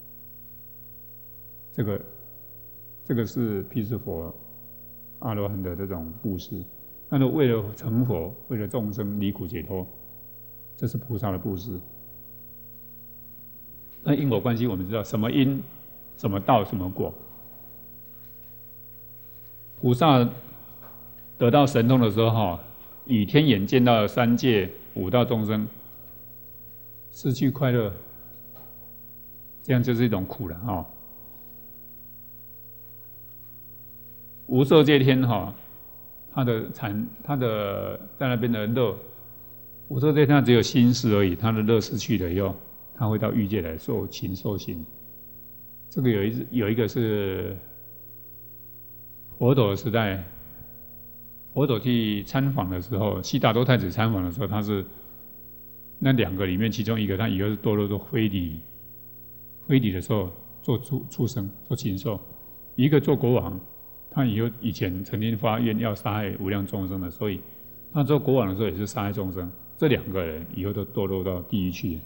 A: 这个这个是毗湿佛、阿罗汉的这种布施。那么为了成佛，为了众生离苦解脱，这是菩萨的布施。那因果关系我们知道，什么因、什么道、什么果。菩萨得到神通的时候，哈，以天眼见到三界五道众生失去快乐，这样就是一种苦了哈。无色界天哈，他的禅，他的在那边的乐，无色界天只有心事而已，他的乐失去了以后，他会到欲界来受情受刑。这个有一有一个是佛陀的时代，佛陀去参访的时候，悉达多太子参访的时候，他是那两个里面其中一个，他以后是堕落到非礼，非礼的时候做畜畜生，做禽兽；一个做国王，他以后以前曾经发愿要杀害无量众生的，所以他做国王的时候也是杀害众生。这两个人以后都堕落到地狱去了。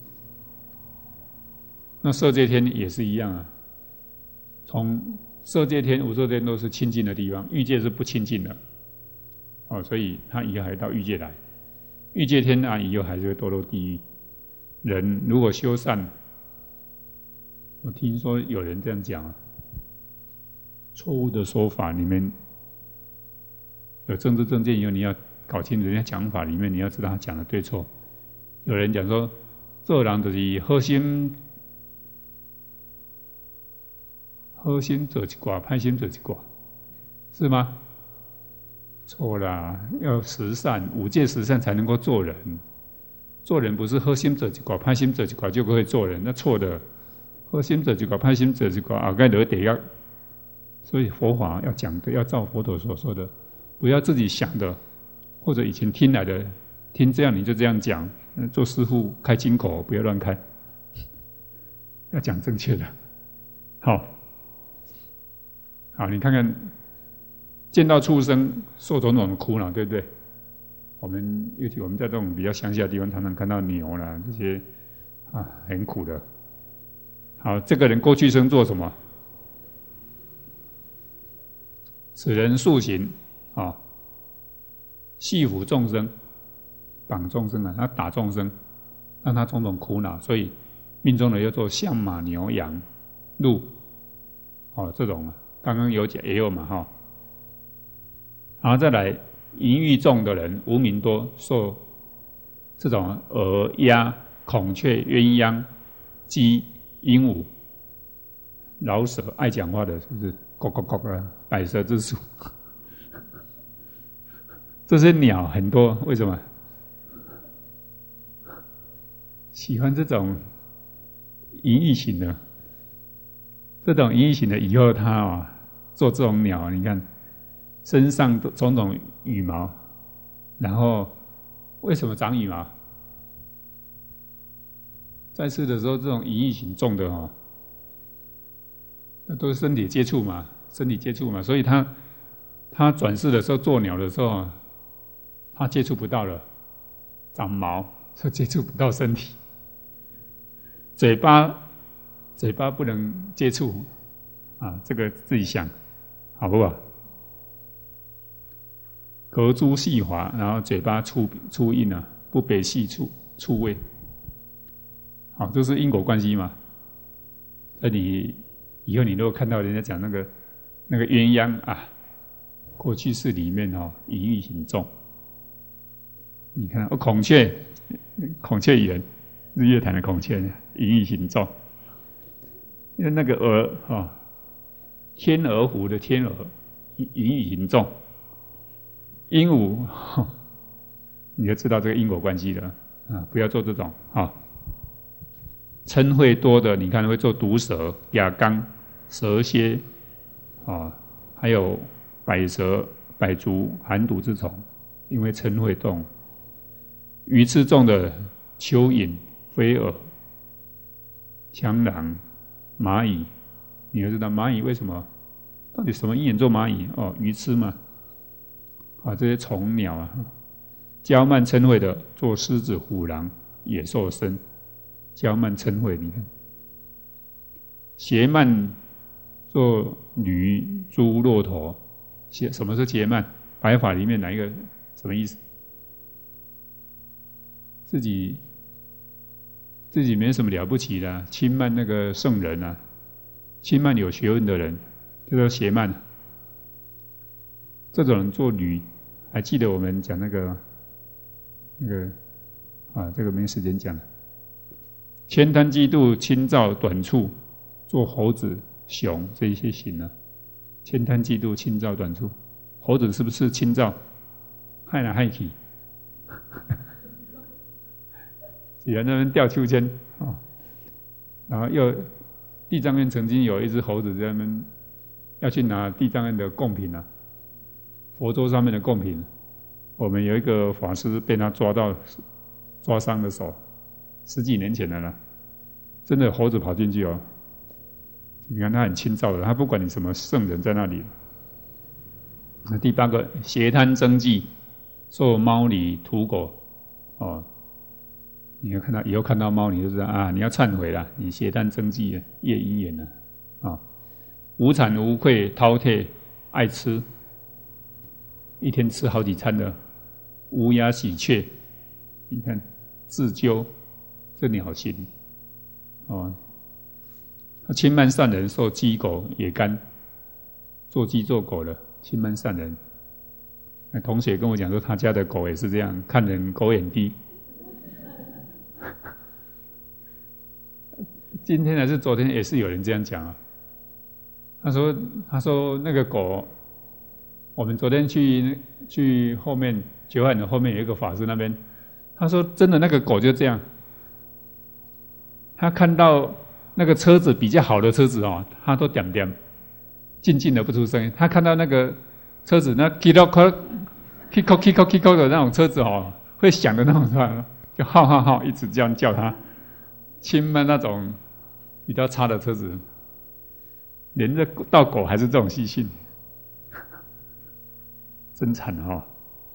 A: 那色界天也是一样啊，从色界天、无色界天都是清净的地方，欲界是不清净的，哦，所以他以后还到欲界来。欲界天啊，以后还是会堕落地狱。人如果修善，我听说有人这样讲啊，错误的说法里面有政治正见以后，你要搞清楚人家讲法里面，你要知道他讲的对错。有人讲说，做人就是好心。好心做一卦，歹心做一卦，是吗？ 错啦，要十善，五戒十善才能够做人。做人不是好心做一寡，歹心做一寡就可以做人，那错的。好心做一寡，歹心做一寡，后盖落地狱。所以佛法要讲的，要照佛陀所说的，不要自己想的，或者以前听来的，听这样你就这样讲。做师父开金口，不要乱开，要讲正确的。好，好，你看看，见到畜生受种种的苦恼，对不对？我们尤其我们在这种比较乡下的地方，常常看到牛啦这些啊，很苦的。好，这个人过去生做什么？此人素行啊，系缚众生，绑众生啊，他打众生，让他种种苦恼，所以命中的要做象马牛羊鹿，哦，这种刚刚有讲也有嘛哈。然后再来淫欲重的人，无名多，受这种鹅、鸭、孔雀、鸳鸯、鸡、鹦鹉、老舍，爱讲话的，是不是？咕咕咕啊，百舌之属。这些鸟很多，为什么？喜欢这种淫欲型的，这种淫欲型的，以后他啊做这种鸟，你看身上种种羽毛，然后为什么长羽毛？在世的时候，这种淫欲型重的哦，那都是身体接触嘛，身体接触嘛，所以他他转世的时候做鸟的时候，他接触不到了，长毛，所以接触不到身体。嘴巴嘴巴不能接触啊，这个自己想，好不好？隔珠细滑，然后嘴巴出出印啊，不北细触触味。好，这是因果关系嘛？那你以后你如果看到人家讲那个那个鸳鸯啊，过去世里面哦，淫欲很重。你看哦，孔雀，孔雀园，日月潭的孔雀，淫欲很重。因为那个鹅哦，天鹅湖的天鹅，淫欲很重。鹦鹉，哦，你就知道这个因果关系了啊！不要做这种啊。嗔恚多的，你看会做毒蛇、亚纲、蛇蝎啊，还有百蛇、百足、寒毒之虫，因为嗔恚重。鱼刺重的蚯蚓、飞蛾、蜣螂、蚂蚁，你要知道蚂蚁为什么？到底什么因缘做蚂蚁？哦，鱼刺嘛。啊，这些虫鸟啊，骄慢嗔恚的做狮子、虎狼、野兽身，骄慢嗔恚，你看，邪慢做驴、猪、骆驼，邪什么是邪慢？白法里面哪一个什么意思？自己自己没什么了不起的，轻慢那个圣人啊，轻慢有学问的人，叫做邪慢。这种人做驴。还记得我们讲那个那个啊，这个没时间讲了。悭贪嫉妒轻躁短处，做猴子、熊这一些行呢。悭贪嫉妒轻躁短处，猴子是不是轻躁？害来害去，喜欢那边吊秋千啊，哦，然后又地藏院曾经有一只猴子在那边要去拿地藏院的贡品啊。佛桌上面的贡品，我们有一个法师被他抓到，抓伤的手，十几年前的了，真的猴子跑进去哦。你看他很轻躁的，他不管你什么圣人在那里。那第八个邪贪增忌，做猫狸土狗哦。你要看到以后看到猫，你就知道啊，你要忏悔了，你邪贪增忌业因缘了啊。无惭无愧饕餮，爱吃。一天吃好几餐的乌鸦、喜鹊，你看自鸠这鸟形哦。轻慢善人，受鸡狗野干，做鸡做狗的轻慢善人。那同学跟我讲说，他家的狗也是这样，看人狗眼低。今天还是昨天也是有人这样讲啊。他说，他说那个狗。 我们昨天去去后面九海的后面有一个法师那边，他说真的那个狗就这样，他看到那个车子比较好的车子哦，他都点点，静静的不出声音。他看到那个车子那 kiko kiko kiko kiko 的那种车子哦，会响的那种，就号号号一直这样叫他。轻慢那种比较差的车子，连这到狗还是这种习性，真惨哈、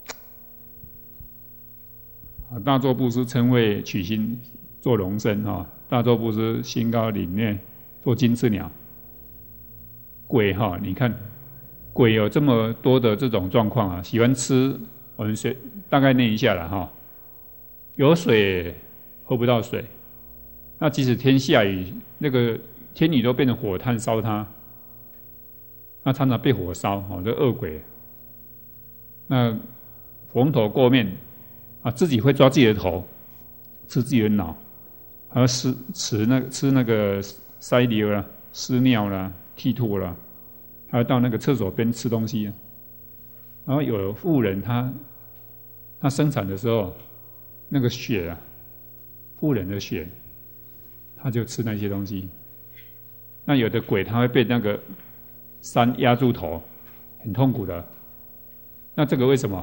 A: 哦！大座布施称谓取心做龙身哈，大座布施心高领略做金翅鸟。鬼哈、哦，你看鬼有这么多的这种状况啊，喜欢吃，我们学大概念一下了哈、哦。有水喝不到水。那即使天下雨，那个天女都变成火炭烧它，那常常被火烧，哦，这恶鬼。那蓬头垢面啊，自己会抓自己的头，吃自己的脑，还要吃吃那吃那个塞流啦、屎尿啦、涕唾啦，还要到那个厕所边吃东西。然后有妇人她她生产的时候，那个血啊，妇人的血。他就吃那些东西，那有的鬼他会被那个山压住头，很痛苦的。那这个为什么？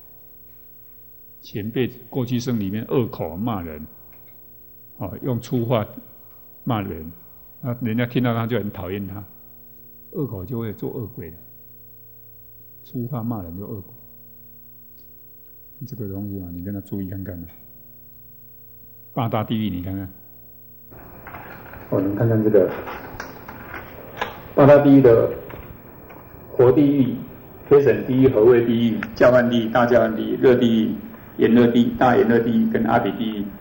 A: 前辈过去生里面恶口骂人，哦，用粗话骂人，那人家听到他就很讨厌他，恶口就会做恶鬼的，粗话骂人就恶鬼。这个东西啊，你跟他注意看看啊。八大地狱，你看看。哦，你们看看这个八大地狱的活地狱、黑神地狱、合位地狱、教汉地狱、大教汉地狱、热地狱、炎热地狱、大炎热地狱跟阿比地狱。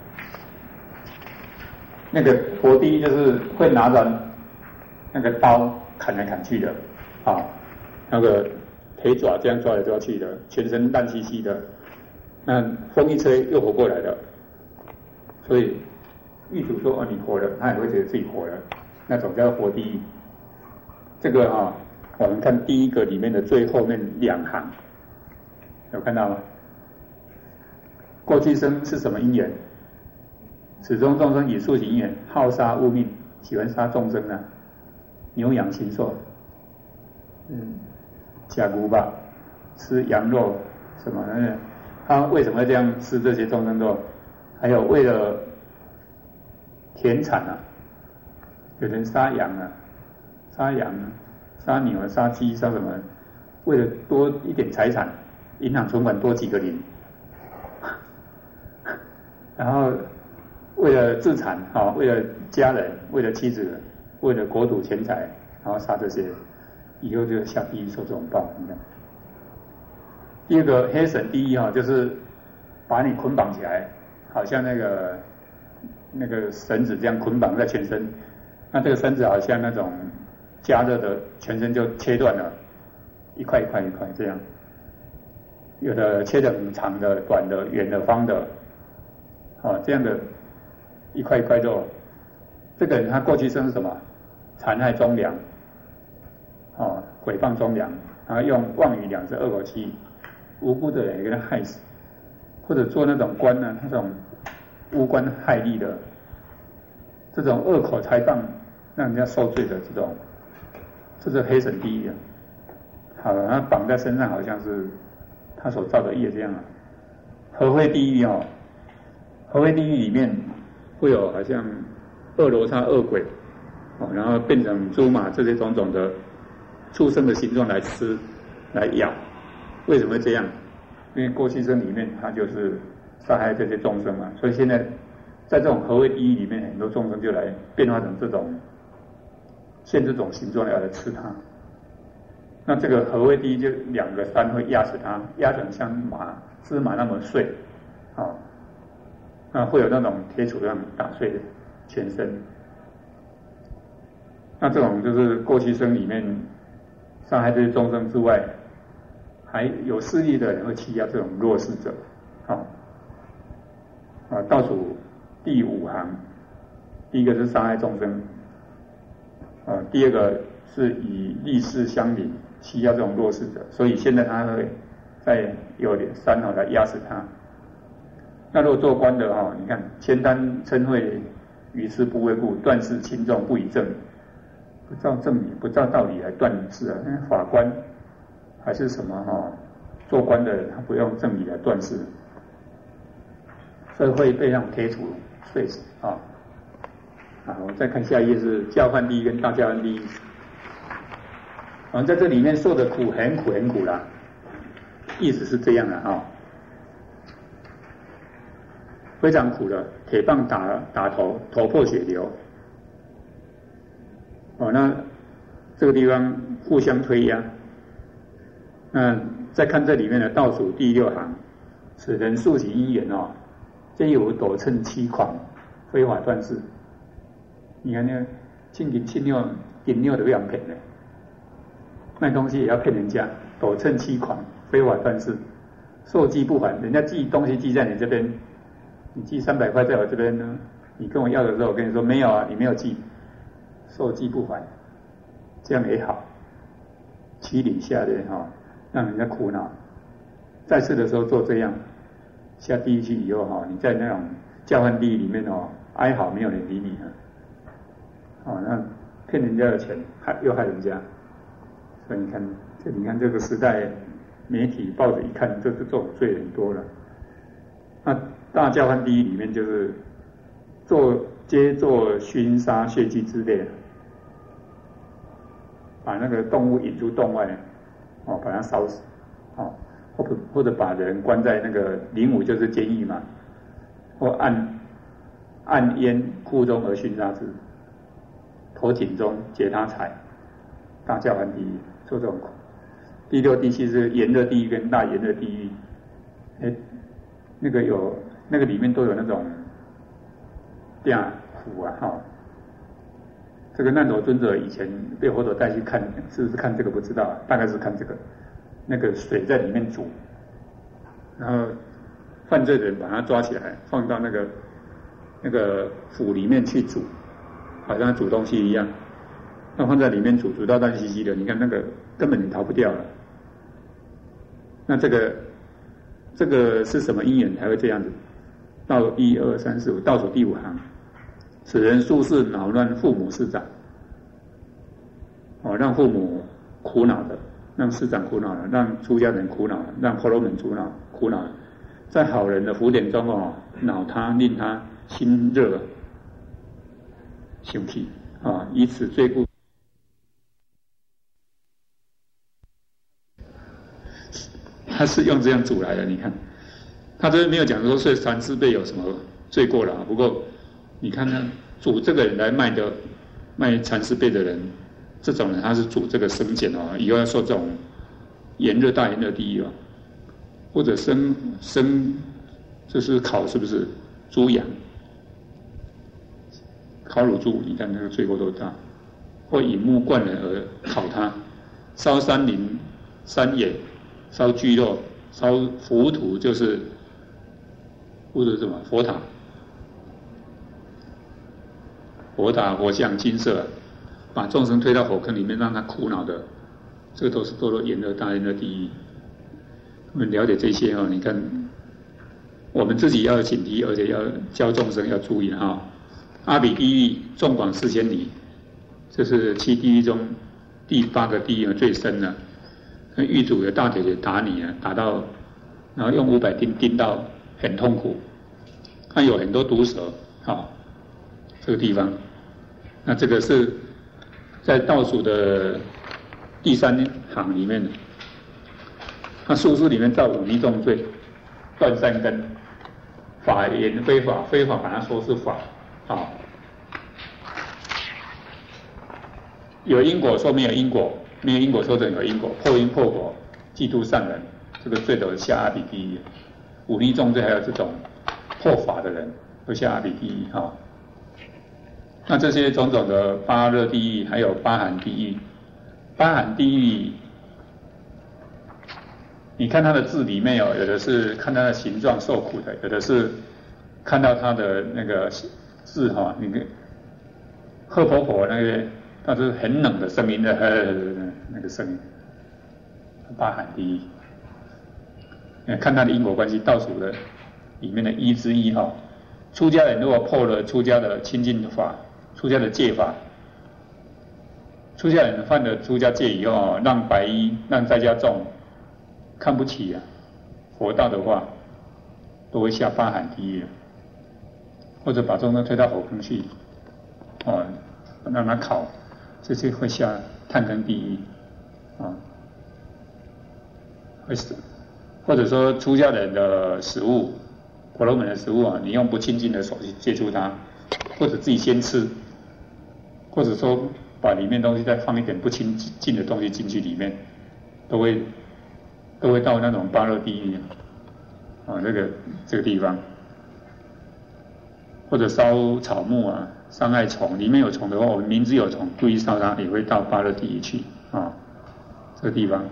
A: 那个活地狱就是会拿着那个刀砍来砍去的，啊，那个腿爪这样抓来抓去的，全身烂兮兮的，那风一吹又活过来了，所以。狱主说：“哦，你活了，他也会觉得自己活了，那种叫活地狱。这个啊、哦，我们看第一个里面的最后面两行，有看到吗？过去生是什么因缘？始终众生以速行因缘，好杀恶命，喜欢杀众生啊，牛羊禽兽，嗯，甲骨吧，吃羊肉什么的，他为什么要这样吃这些众生肉？还有为了。”田产啊，有人杀羊啊，杀羊啊，杀牛啊，杀鸡，杀什么？为了多一点财产，银行存款多几个零，然后为了自产啊，为了家人，为了妻子，为了国土钱财，然后杀这些，以后就下地狱受这种报。你看，第二个黑神地狱啊，就是把你捆绑起来，好像那个。那个绳子这样捆绑在全身，那这个绳子好像那种加热的，全身就切断了，一块一块一块这样，有的切得很长的、短的、圆的、方的，啊，这样的一块一块肉。这个人他过去生是什么？残害忠良，啊，毁谤忠良，然后用妄语两舌恶口欺无辜的人也给他害死，或者做那种官呢，那种。污官害利的，这种恶口财谤，让人家受罪的这种，这是黑神地狱啊。好了，他绑在身上，好像是他所造的业这样啊。合会地狱哦，合会地狱里面会有好像恶罗刹恶鬼哦，然后变成猪马这些种种的畜生的形状来吃来咬。为什么会这样？因为过去生里面它就是杀害这些众生嘛，所以现在在这种合位地狱里面，很多众生就来变化成这种现这种形状要来吃它。那这个合位地狱就两个山会压死它，压成像马芝麻那么碎，啊、哦，那会有那种铁杵那样打碎的全身。那这种就是过去生里面伤害这些众生之外，还有势力的人会欺压这种弱势者，好、哦。啊，倒数第五行，第一个是伤害众生，啊，第二个是以利势相邻， 需要这种弱势者，所以现在他会在有点山哦来压死他。那如果做官的哈，你看千担称会，于事不为故，断事轻重不以正理，不照正理不照道理来断事啊。那法官还是什么哈，做官的人他不用正理来断事，所以会被让贴除碎死啊。好，我再看下一页是教范第一跟大教范第一。我们在这里面受的苦很苦很苦啦，意思是这样的啊，非常苦的，铁棒打打头，头破血流。哦，那这个地方互相推压。那再看这里面的倒数第六行，此人素起因缘哦，皆有斗秤欺狂，非法断事。你看那个庆金庆六金六的非常骗的，卖东西也要骗人家，斗秤欺狂，非法断事，受寄不还，人家寄东西寄在你这边，你寄三百块在我这边呢，你跟我要的时候，我跟你说没有啊，你没有寄，受寄不还，这样也好，欺凌下人哈，让人家苦恼。在世的时候做这样，下地狱去以后哈，你在那种教范地狱里面哦，哀嚎没有人理你啊。哦，那骗人家的钱，害又害人家，所以你看，这你看这个时代，媒体报纸一看，这这种罪很多了。那大教范第一里面就是做皆做熏杀血祭之类的，把那个动物引出洞外，哦，把它烧死，哦，或者或者把人关在那个灵武就是监狱嘛，或按按烟窟中而熏杀之。头颈中解他财，大教范地狱做这种苦。第六、第七是炎热地狱跟大炎热地狱，哎，那个有那个里面都有那种变苦啊，哈、哦。这个难陀尊者以前被佛陀带去看，是不是看这个不知道，大概是看这个，那个水在里面煮，然后犯罪的人把他抓起来，放到那个那个釜里面去煮。好像煮东西一样，那放在里面煮，煮到烂兮兮的，你看那个根本你逃不掉了。那这个这个是什么因缘才会这样子？到一二三四五倒数第五行，此人素是恼乱父母师长，哦，让父母苦恼的，让师长苦恼了，让出家人苦恼了，让婆罗门苦恼苦恼了，在好人的福典中哦，恼他令他心热。生气啊！以此罪故，他是用这样煮来的。你看，他这边没有讲说是禅师辈有什么罪过了。不过，你看呢，煮这个人来卖的卖禅师辈的人，这种人他是煮这个生碱哦，以后要受这种炎热大炎热地狱啊，或者生生就是烤是不是猪羊？烤乳猪，你看那个罪过多大！或以木灌人而烤它，烧山林、山野，烧聚落，烧浮土，就是或者什么佛塔、佛塔、佛像、金色，把众生推到火坑里面，让他苦恼的，这个都是堕落炎热大炎热地狱。我们了解这些哦，你看，我们自己要警惕，而且要教众生要注意哈、哦。阿鼻地狱纵广四千里，这是七地狱中第八个地狱最深的。狱主有大铁铁打你啊，打到，然后用五百钉钉到很痛苦。它有很多毒蛇，好、哦，这个地方。那这个是在倒数的第三行里面，它述书里面造五逆重罪，断三根，法言非法，非法把它说是法。好，有因果说没有因果，没有因果说成有因果，破因破果，嫉妒善人，这个罪都下阿鼻地狱。五逆重罪还有这种破法的人，都下阿鼻地狱哈。那这些种种的八热地狱，还有八寒地狱，八寒地狱，你看它的字里面有，有的是看它的形状受苦的，有的是看到它的那个。字哈，那个喝婆婆那个，它是很冷的声音的，呃，那个声音， 八寒第一。看他的因果关系倒数的里面的一之一哈，出家人如果破了出家的清净法、出家的戒法，出家人犯了出家戒以后，让白衣、让在家众看不起啊，佛道的话，都会下八寒地狱，或者把众生推到火坑去，哦，让他烤，这些会下炭坑地狱，啊，会死。或者说出家人的食物，婆罗门的食物啊，你用不清净的手去接触它，或者自己先吃，或者说把里面东西再放一点不清净的东西进去里面，都会都会到那种八热地狱啊，这个这个地方，或者烧草木啊，伤害虫，里面有虫的话，我们明知有虫，故意烧它，也会到八热地狱去啊，这个地方。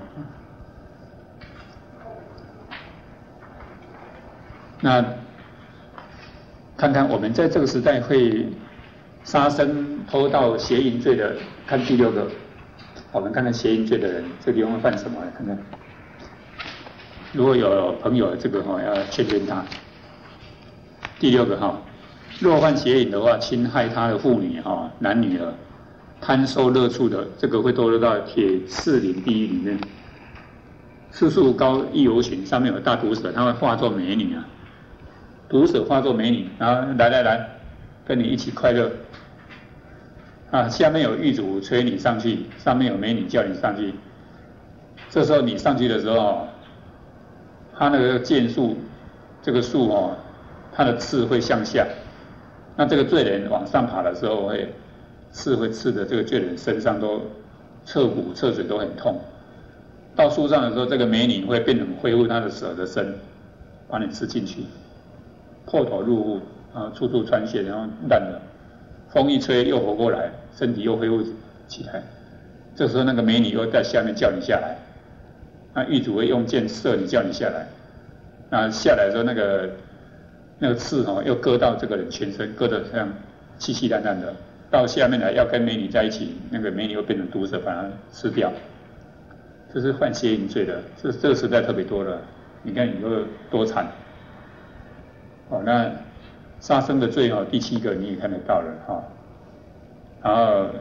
A: 那看看我们在这个时代会杀生、偷盗、邪淫罪的，看第六个，我们看看邪淫罪的人，这个地方会犯什么？看看，如果有朋友这个哈，要劝劝他。第六个哈，若犯邪淫的话，侵害他的妇女哈、男女儿，贪受乐处的，这个会堕落到铁刺林地狱里面。次数高亦有形，上面有大毒蛇，它会化作美女啊。毒蛇化作美女，然后来来来，跟你一起快乐啊！下面有狱卒催你上去，上面有美女叫你上去。这时候你上去的时候，它那个箭树，这个树哦，它的刺会向下，那这个罪人往上爬的时候会刺会刺的这个罪人身上都侧骨侧嘴都很痛。到树上的时候，这个美女会变成恢复她的蛇的身，把你吃进去。破头入腹啊，处处穿血，然后烂了。风一吹又活过来，身体又恢复起来。这时候那个美女又在下面叫你下来，那狱卒会用箭射你，叫你下来。那下来的时候，那个那个刺哦，又割到这个人全身，割得像稀稀烂烂的。到下面来要跟美女在一起，那个美女又变成毒蛇，把它吃掉。这是犯邪淫罪的，这这个时代特别多了。你看你说多惨！哦，那杀生的罪哦，第七个你也看得到了哈、哦。然后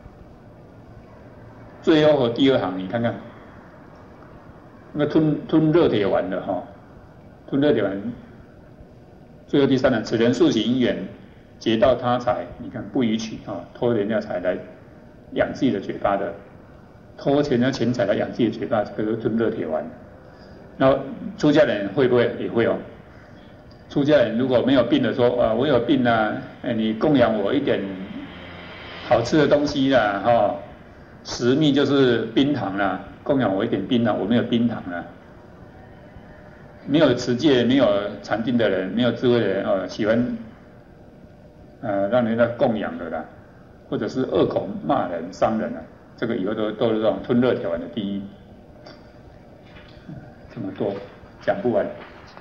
A: 最后第二行你看看，那个吞吞热铁丸的哈、哦，吞热铁丸。最后第三呢，此人素行因缘，劫盗他财，你看不予取啊，偷人家财来养自己的嘴巴的，偷人家钱财来养自己的嘴巴，这个是吞热铁丸。然后出家人会不会也会哦？出家人如果没有病的说啊，我有病啊，哎，你供养我一点好吃的东西啦，哈、哦，食蜜就是冰糖啦，供养我一点冰糖，我没有冰糖啦。没有持戒、没有禅定的人，没有智慧的人哦，喜欢呃让人家供养的啦，或者是恶口骂人、伤人啊，这个以后都都是这种吞热铁丸的第一。这么多讲不完。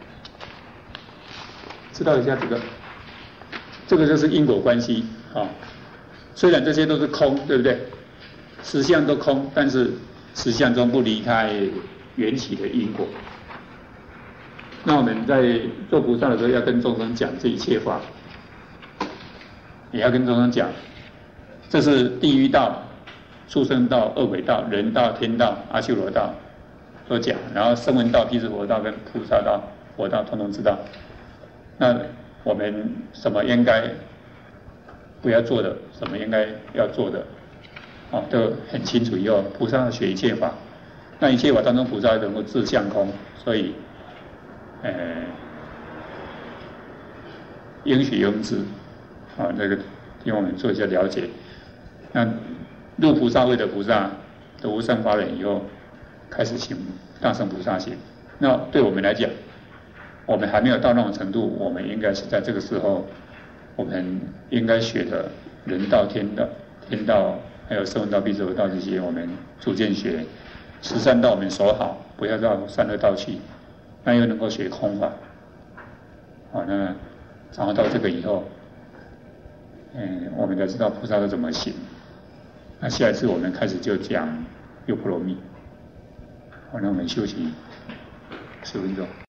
A: 知道一下这个，这个就是因果关系啊、哦。虽然这些都是空，对不对？实相都空，但是实相中不离开缘起的因果。那我们在做菩萨的时候，要跟众生讲这一切法，也要跟众生讲，这是地狱道、畜生道、恶鬼道、人道、天道、阿修罗道都讲，然后声闻道、辟支佛道跟菩萨道、佛道统统知道。那我们什么应该不要做的，什么应该要做的，哦，都很清楚。以后菩萨学一切法，那一切法当中，菩萨能够自相空，所以，呃，应许应知，啊、哦，这个听我们做一下了解。那入菩萨位的菩萨得无上法忍以后，开始行大乘菩萨行。那对我们来讲，我们还没有到那种程度，我们应该是在这个时候，我们应该学的人道、天道、天道，还有声闻道、辟支佛道这些，我们逐渐学。十善道我们守好，不要到三恶道去，那又能够学空法。好，那掌握到这个以后，嗯，我们才知道菩萨是怎么行。那下一次我们开始就讲优婆罗蜜。 好，那我们休息十分钟。